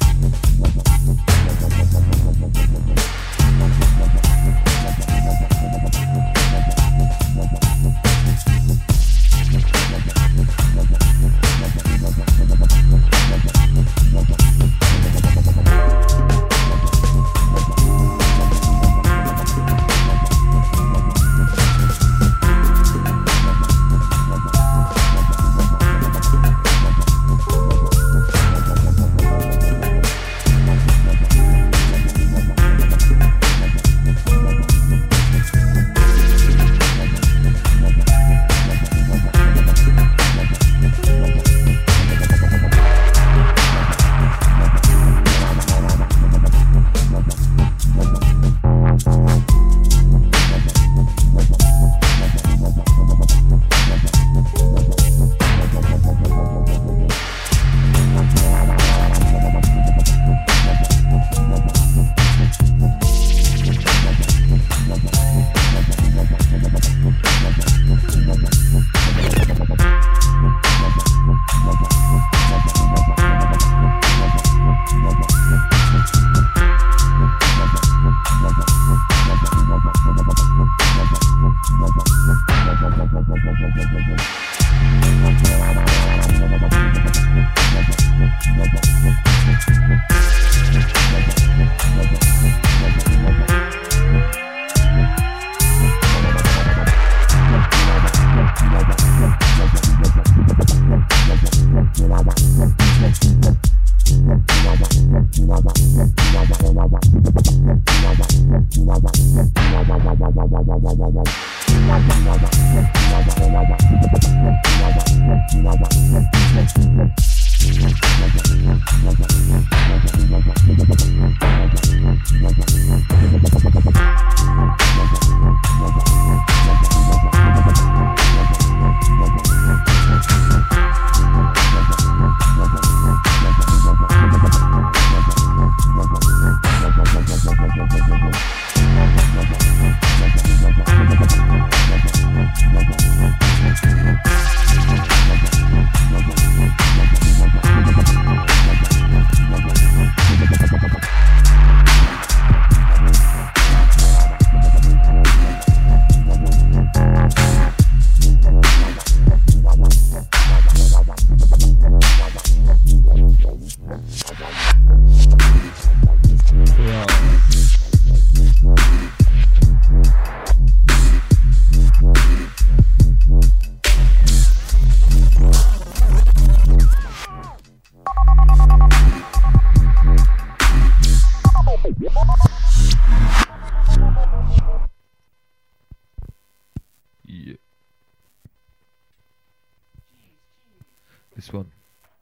This one.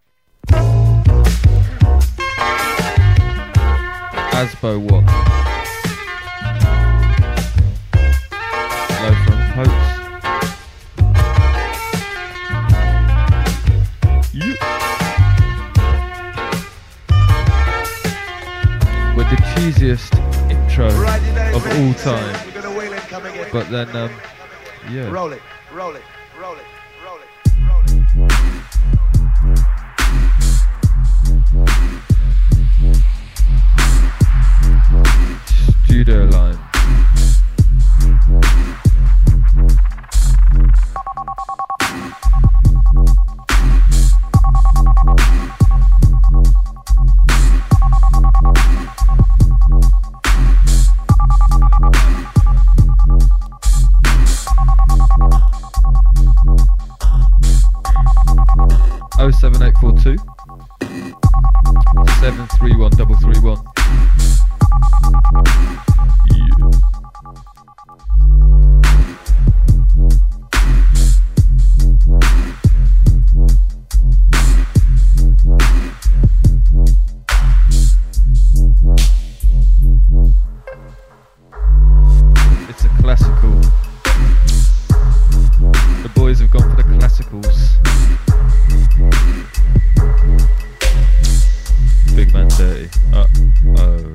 Asbo 1. Low from Popes. With the cheesiest intro of all time. But then, yeah. Roll it, roll it, roll it, roll it, roll it. Studio line. Oh 7842 731 331. It's a classical. The boys have gone for the classicals. Big Man Dirty. Uh-oh.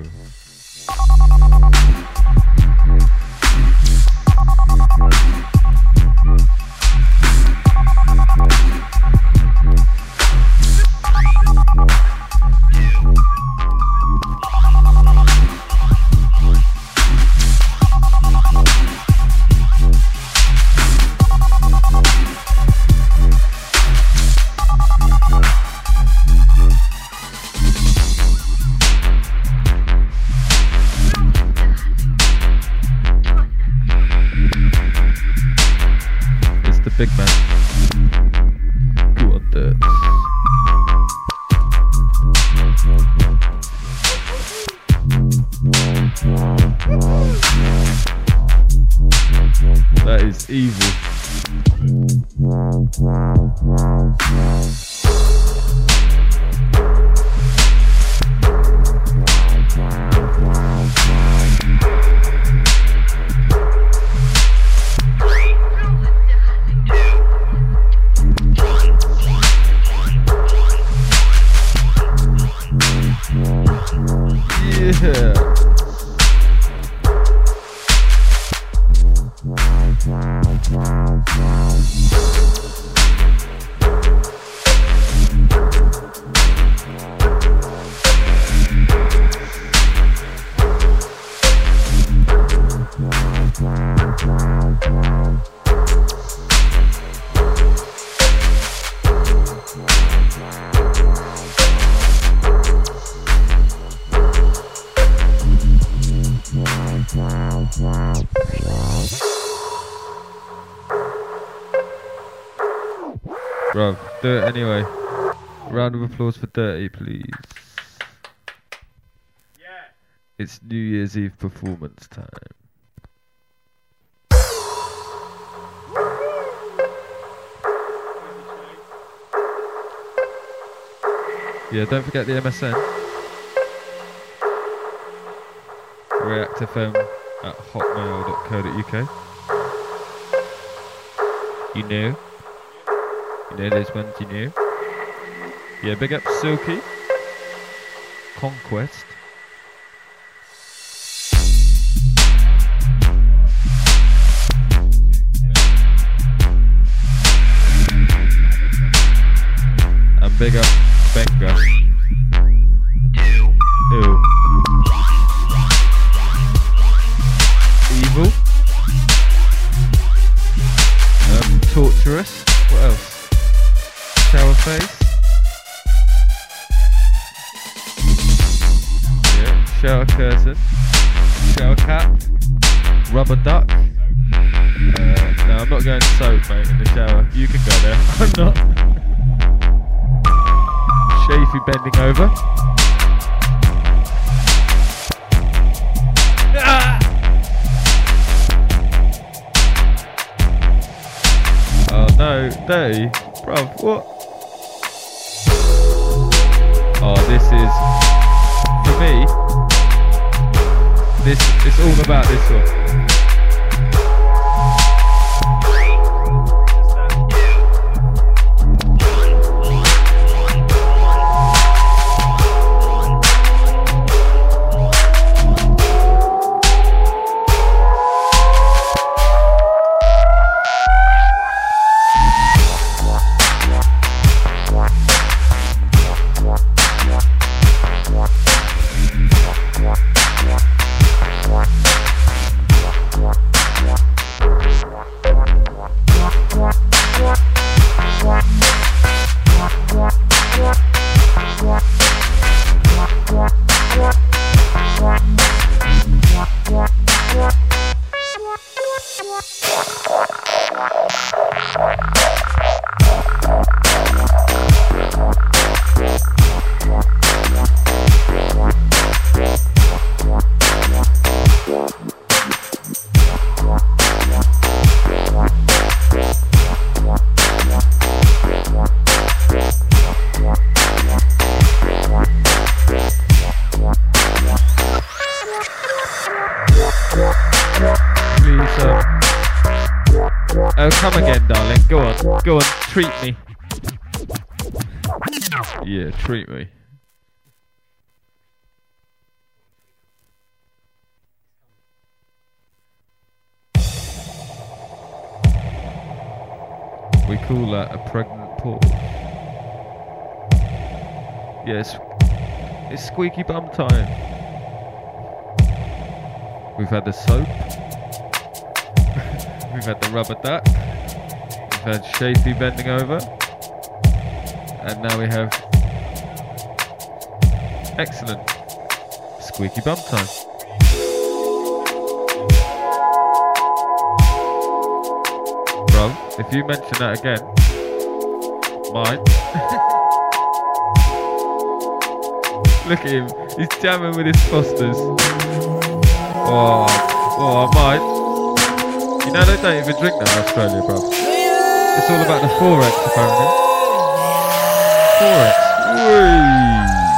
Big Man. Go on there. That is evil. Yeah. Bruv, do it anyway. Round of applause for Dirty, please. Yeah. It's New Year's Eve performance time. Yeah, don't forget the MSN. reactfm@hotmail.co.uk. You know? You know those ones, you know? Yeah, big up Silky. Conquest. And big up Benga. Ew. Evil. Torturous. What else? Shower face. Yeah. Shower curtain. Shower cap. Rubber duck. No, I'm not going soap, mate, in the shower. You can go there. I'm not. Shafy bending over. Ah! Oh no, Dirty. Bruv, what? Oh, this is, for me, it's all about this one. Come again, darling. Go on, treat me. Yeah, treat me. We call that a pregnant pause. Yes, it's squeaky bum time. We've had the soap. We've had the rubber duck. We've had Shafee bending over. And now we have excellent squeaky bum time. Bro, if you mention that again, mine. Look at him, he's jamming with his Fosters. Oh, I might. You know they don't even drink that in Australia, bro. It's all about the 4X apparently. 4X. Whee!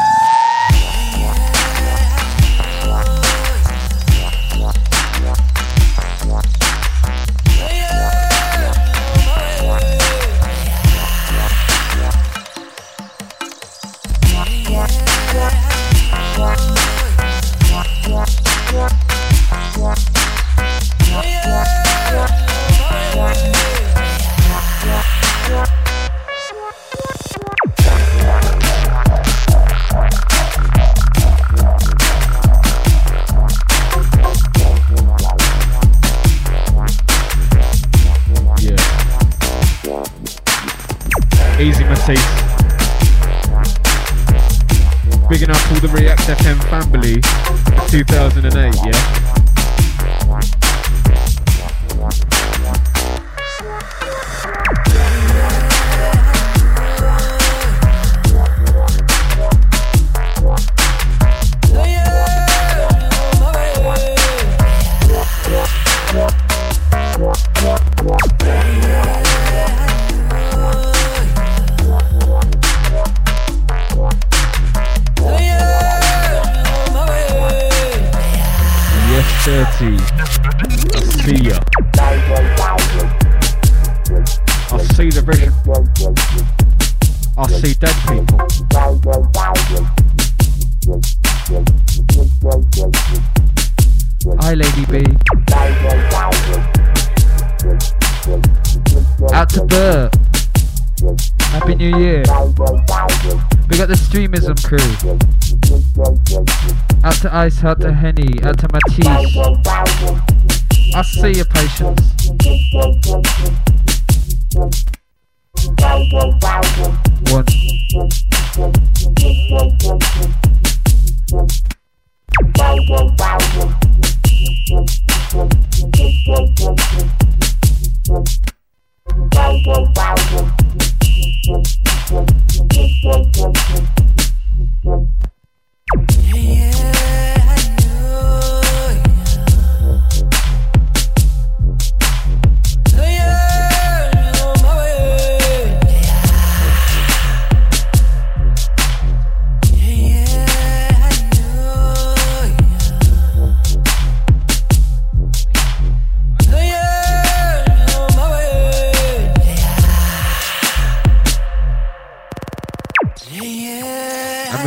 Bigging up all the React FM family for 2008, yeah? I see ya. I see the vision. I see dead people. Hi, Lady B. Out to Bert. Happy New Year. We got the Streamism crew. Out to Ice, out to Henny, out to Matisse. I see your patience. One. Yeah.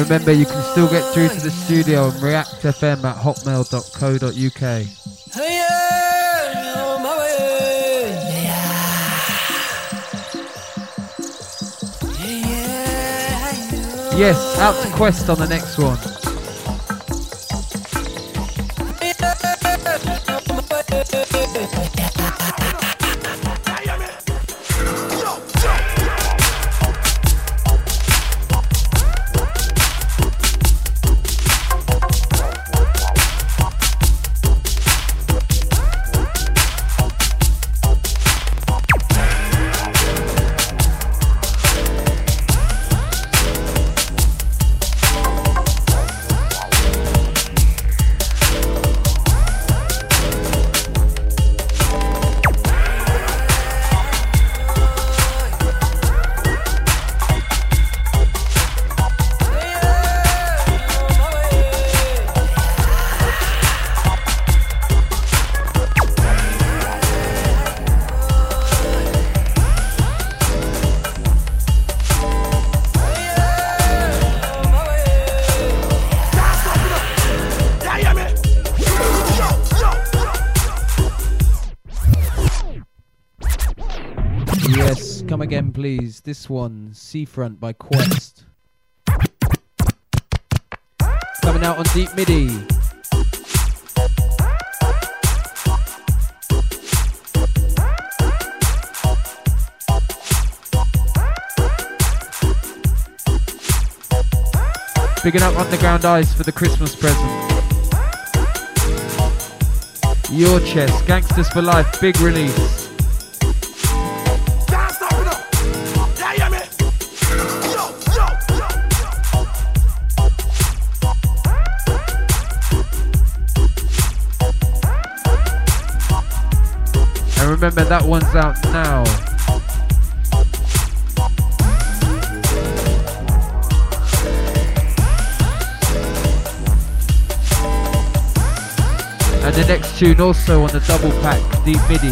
remember, you can still get through to the studio on reactfm@hotmail.co.uk. Yes, out to Quest on the next one. Again, please. This one, Seafront by Quest. Coming out on Deep MIDI. Bigging up Underground Ice for the Christmas present. Your Chest, Gangsters for Life, big release. Remember, that one's out now. And the next tune also on the double pack, Deep MIDI.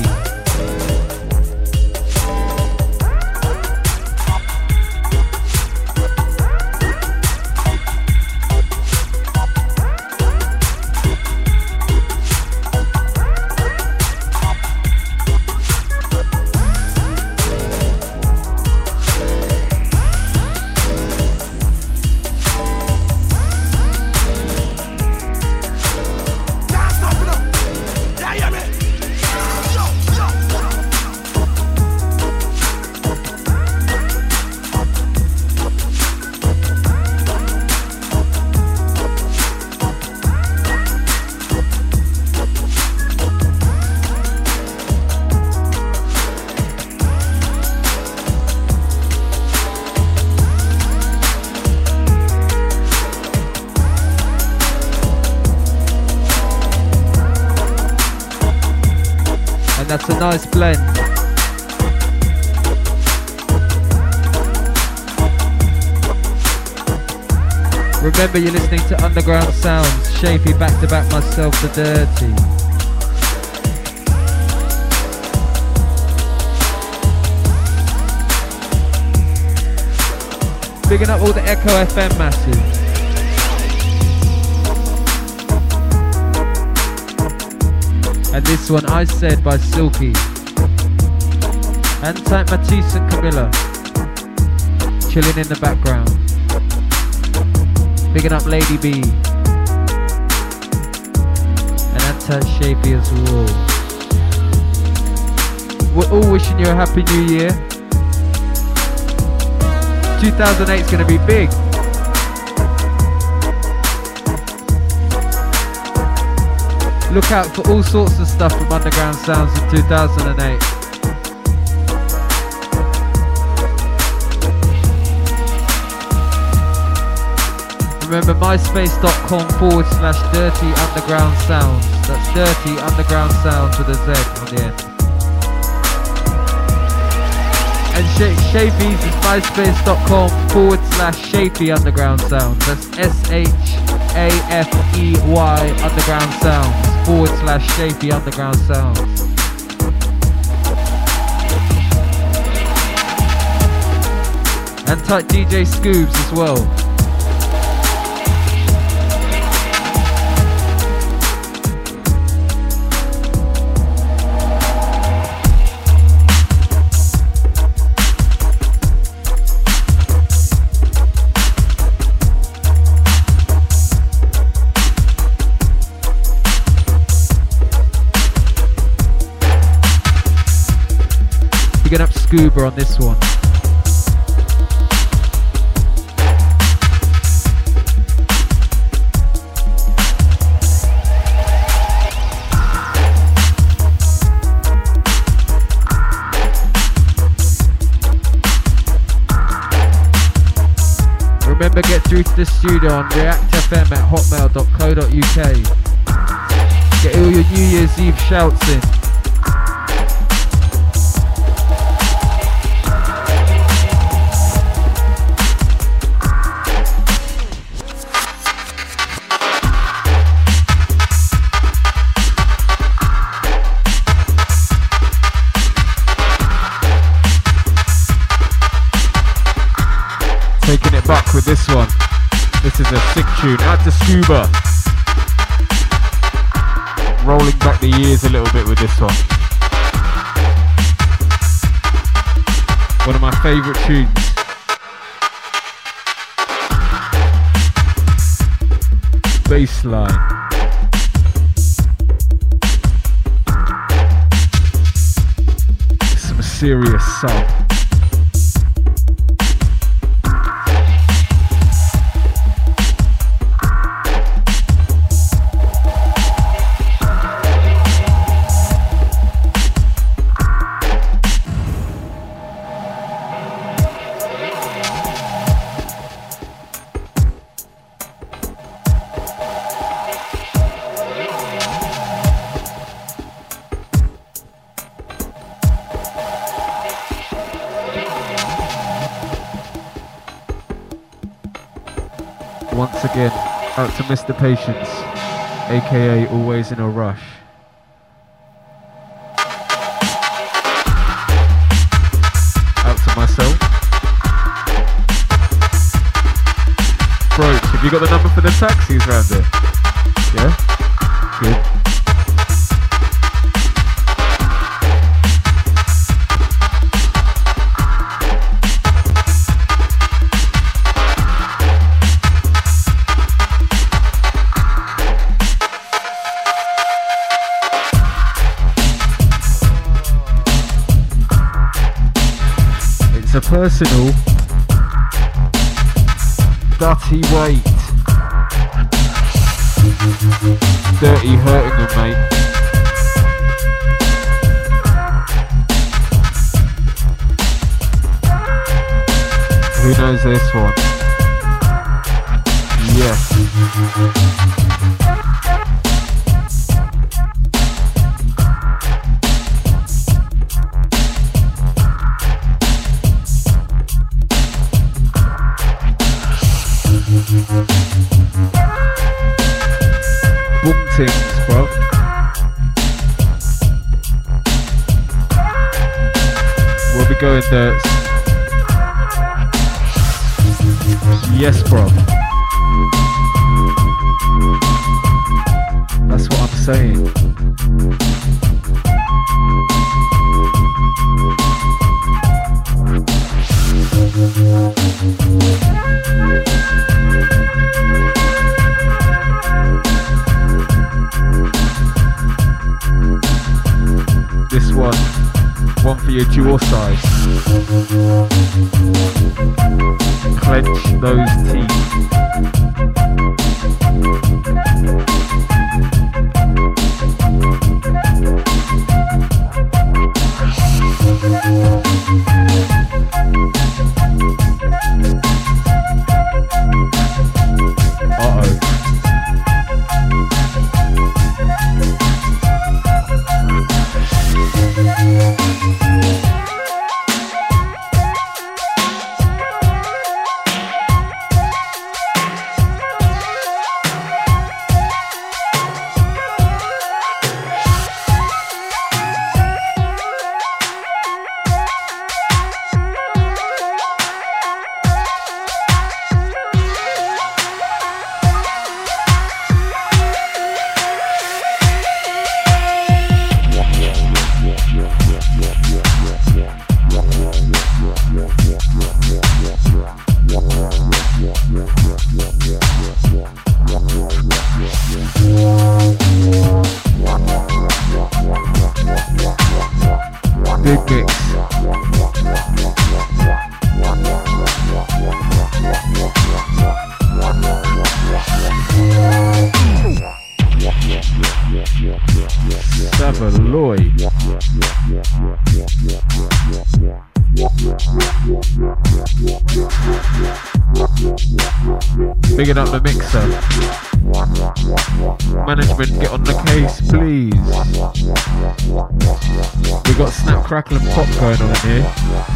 That's a nice blend. Remember, you're listening to Underground Sounds, Shapey back to back myself, The Dirty. Bigging up all the Echo FM masses. And this one, I Said by Silky. And Type Matisse and Camilla. Chilling in the background. Bigging up Lady B. And Anti Shapey as well. We're all wishing you a happy new year. 2008 is going to be big. Look out for all sorts of stuff from Underground Sounds in 2008. Remember, myspace.com/Dirty Underground Sounds. That's Dirty Underground Sounds with a Z on the end. And Shapey's is myspace.com/Shapey Underground Sounds. That's SHAFEY Underground Sounds /Shapey Underground Sounds. And type DJ Scoobs as well. Scuba on this one. Remember, get through to the studio on reactfm@hotmail.co.uk. Get all your New Year's Eve shouts in. Taking it back with this one. This is a sick tune. Out to Scuba. Rolling back the years a little bit with this one. One of my favourite tunes. Bassline. Some serious sub. Once again, out to Mr. Patience, aka Always in a Rush. Out to myself. Broach, have you got the number for the taxis round there? Yeah? Good. A personal dirty weight, dirty hurting them, mate. Who knows this one? Yes. Boom things, bro. Where we going, Dirts? Yes, bro. That's what I'm saying. This one for your dual side. Clench those teeth. Bigging up the mixer. Management, get on the case, please. We got snap, crackle and pop going on in here.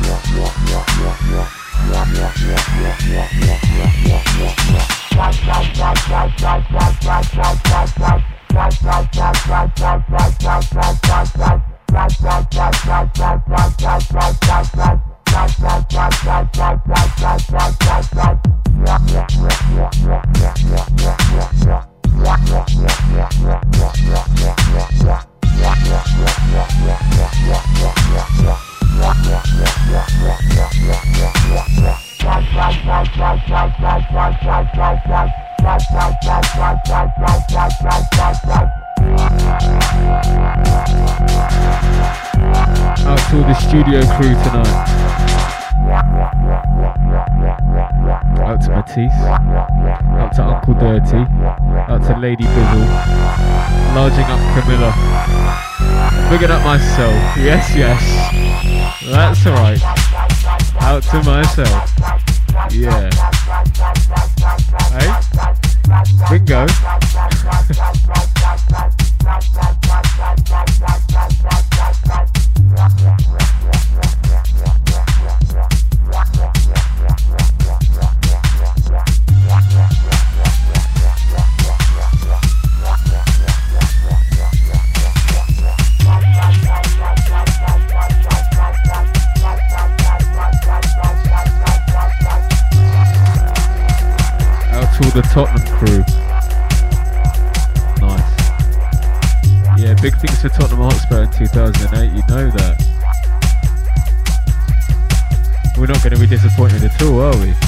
Out to all the studio crew tonight. Out to Matisse. Out to Uncle Dirty. Out to Lady Bizzle. Larging up Camilla. Bigging up myself. Yes, yes. That's alright. Out to myself. Yeah. Hey? Bingo. The Tottenham crew. Nice. Yeah, big things for Tottenham Hotspur in 2008, you know that. We're not going to be disappointed at all, are we?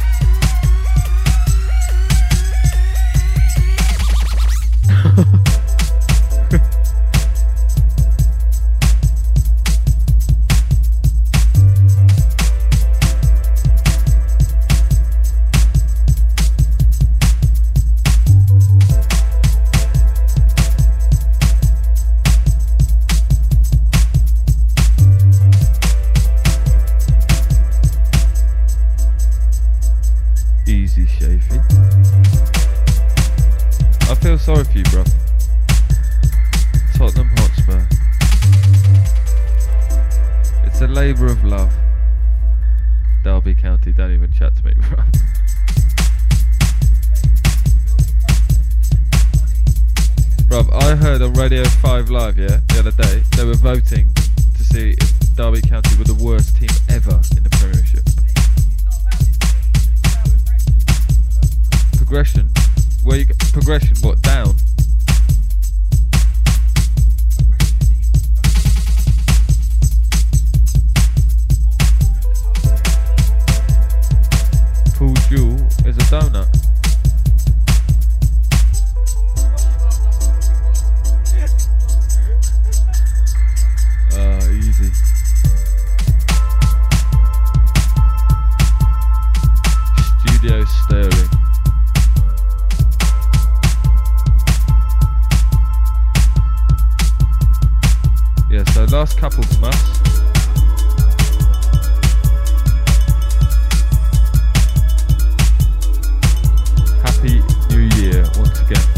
Sorry for you, bro. Tottenham Hotspur. It's a labour of love. Derby County, don't even chat to me, bro. Bruv, I heard on Radio 5 Live, yeah, the other day, they were voting to see if Derby County were the worst team ever in the Premiership. Progression? Where you get progression? What, down? Paul Jewell is a donut. Easy. Studio Sterling. Yeah, so last couple from us. Happy New Year once again.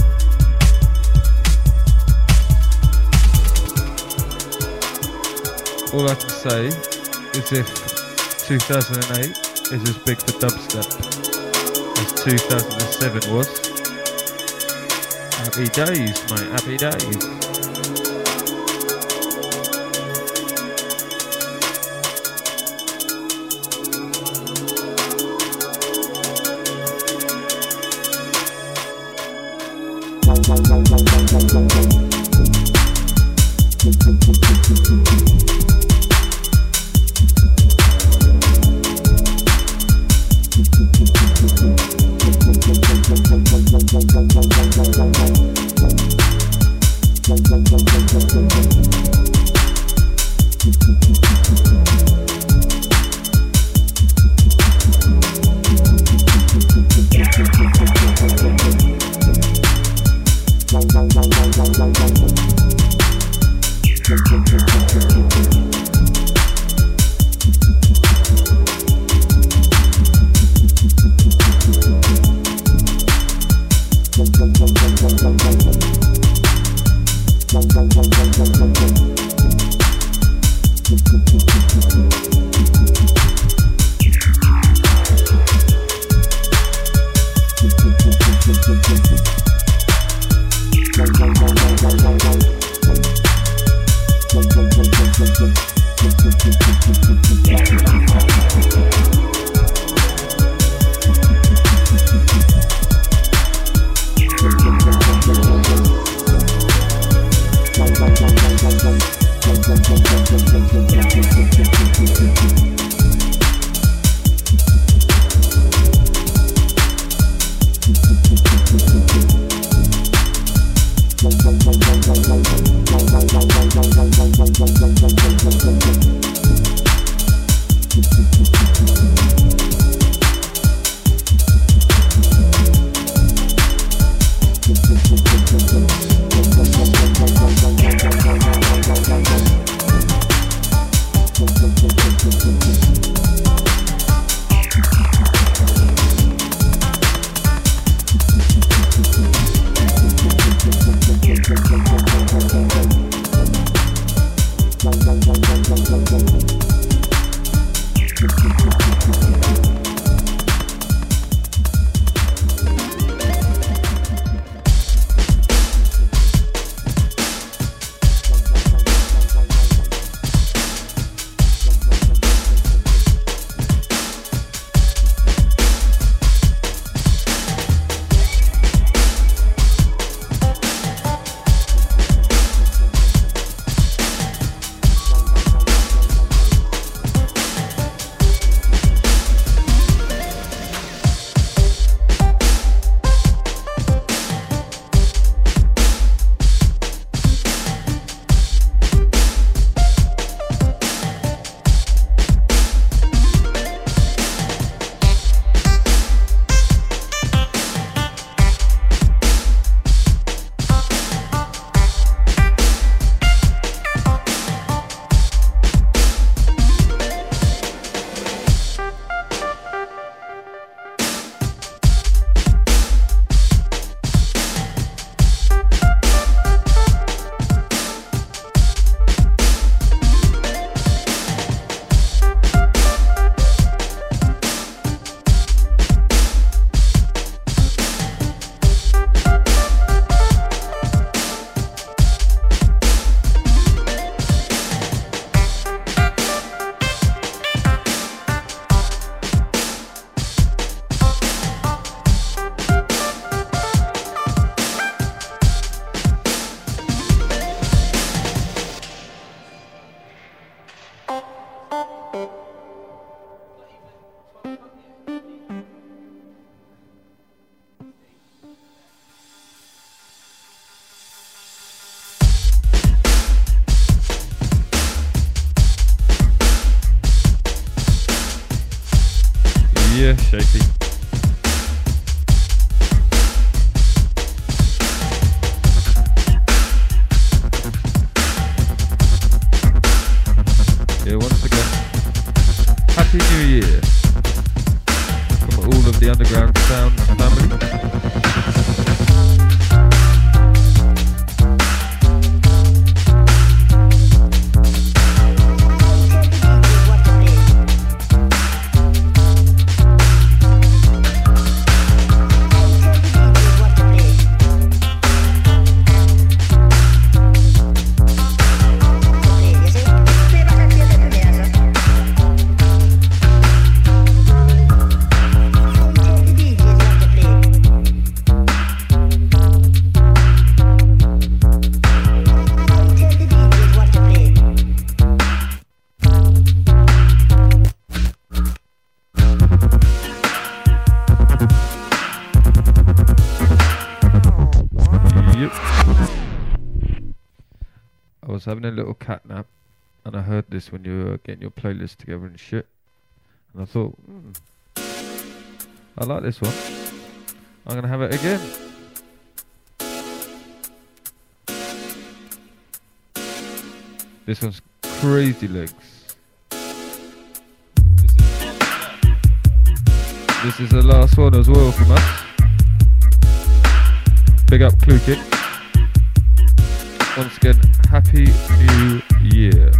All I can say is if 2008 is as big for dubstep as 2007 was, happy days, mate, happy days. Yeah, shaky. Yeah, once again, Happy New Year from all of the Underground Sound family. Having a little cat nap, and I heard this when you were getting your playlist together and shit, and I thought, I like this one. I'm gonna have it again. This one's Crazy Legs. This is the last one as well from us. Big up Clue Kid. Once again, Happy New Year.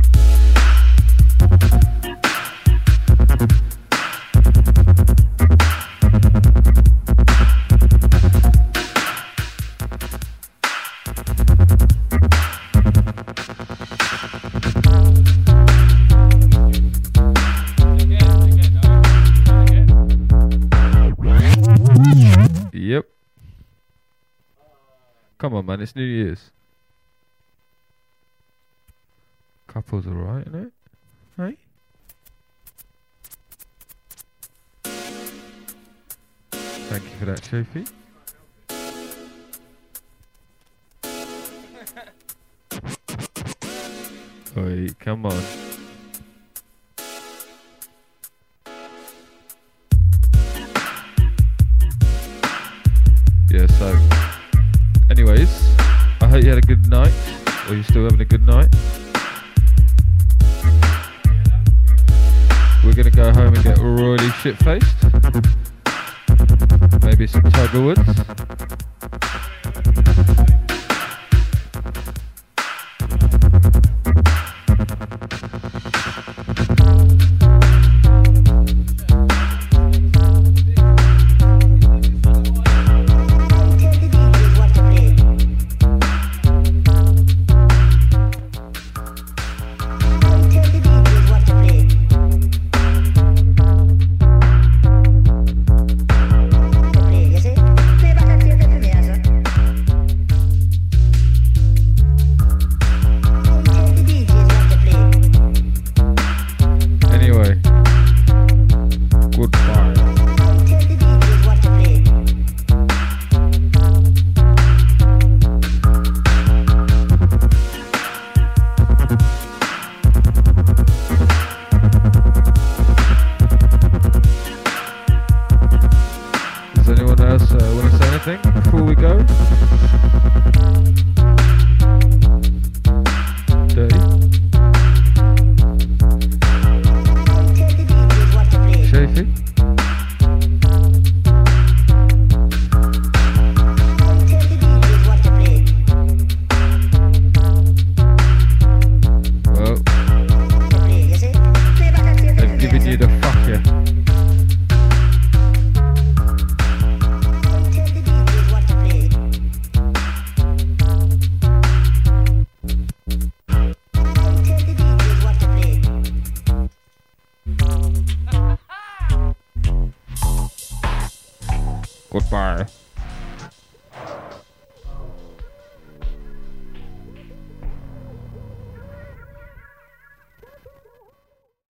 Yep. Come on, man, it's New Year's. Couple's alright, isn't it? Hey? Thank you for that, Shafi. Oi, come on. Yeah, so anyways, I hope you had a good night, or you're still having a good night. We're gonna go home and get royally shit-faced. Maybe some Tiger Woods. Goodbye.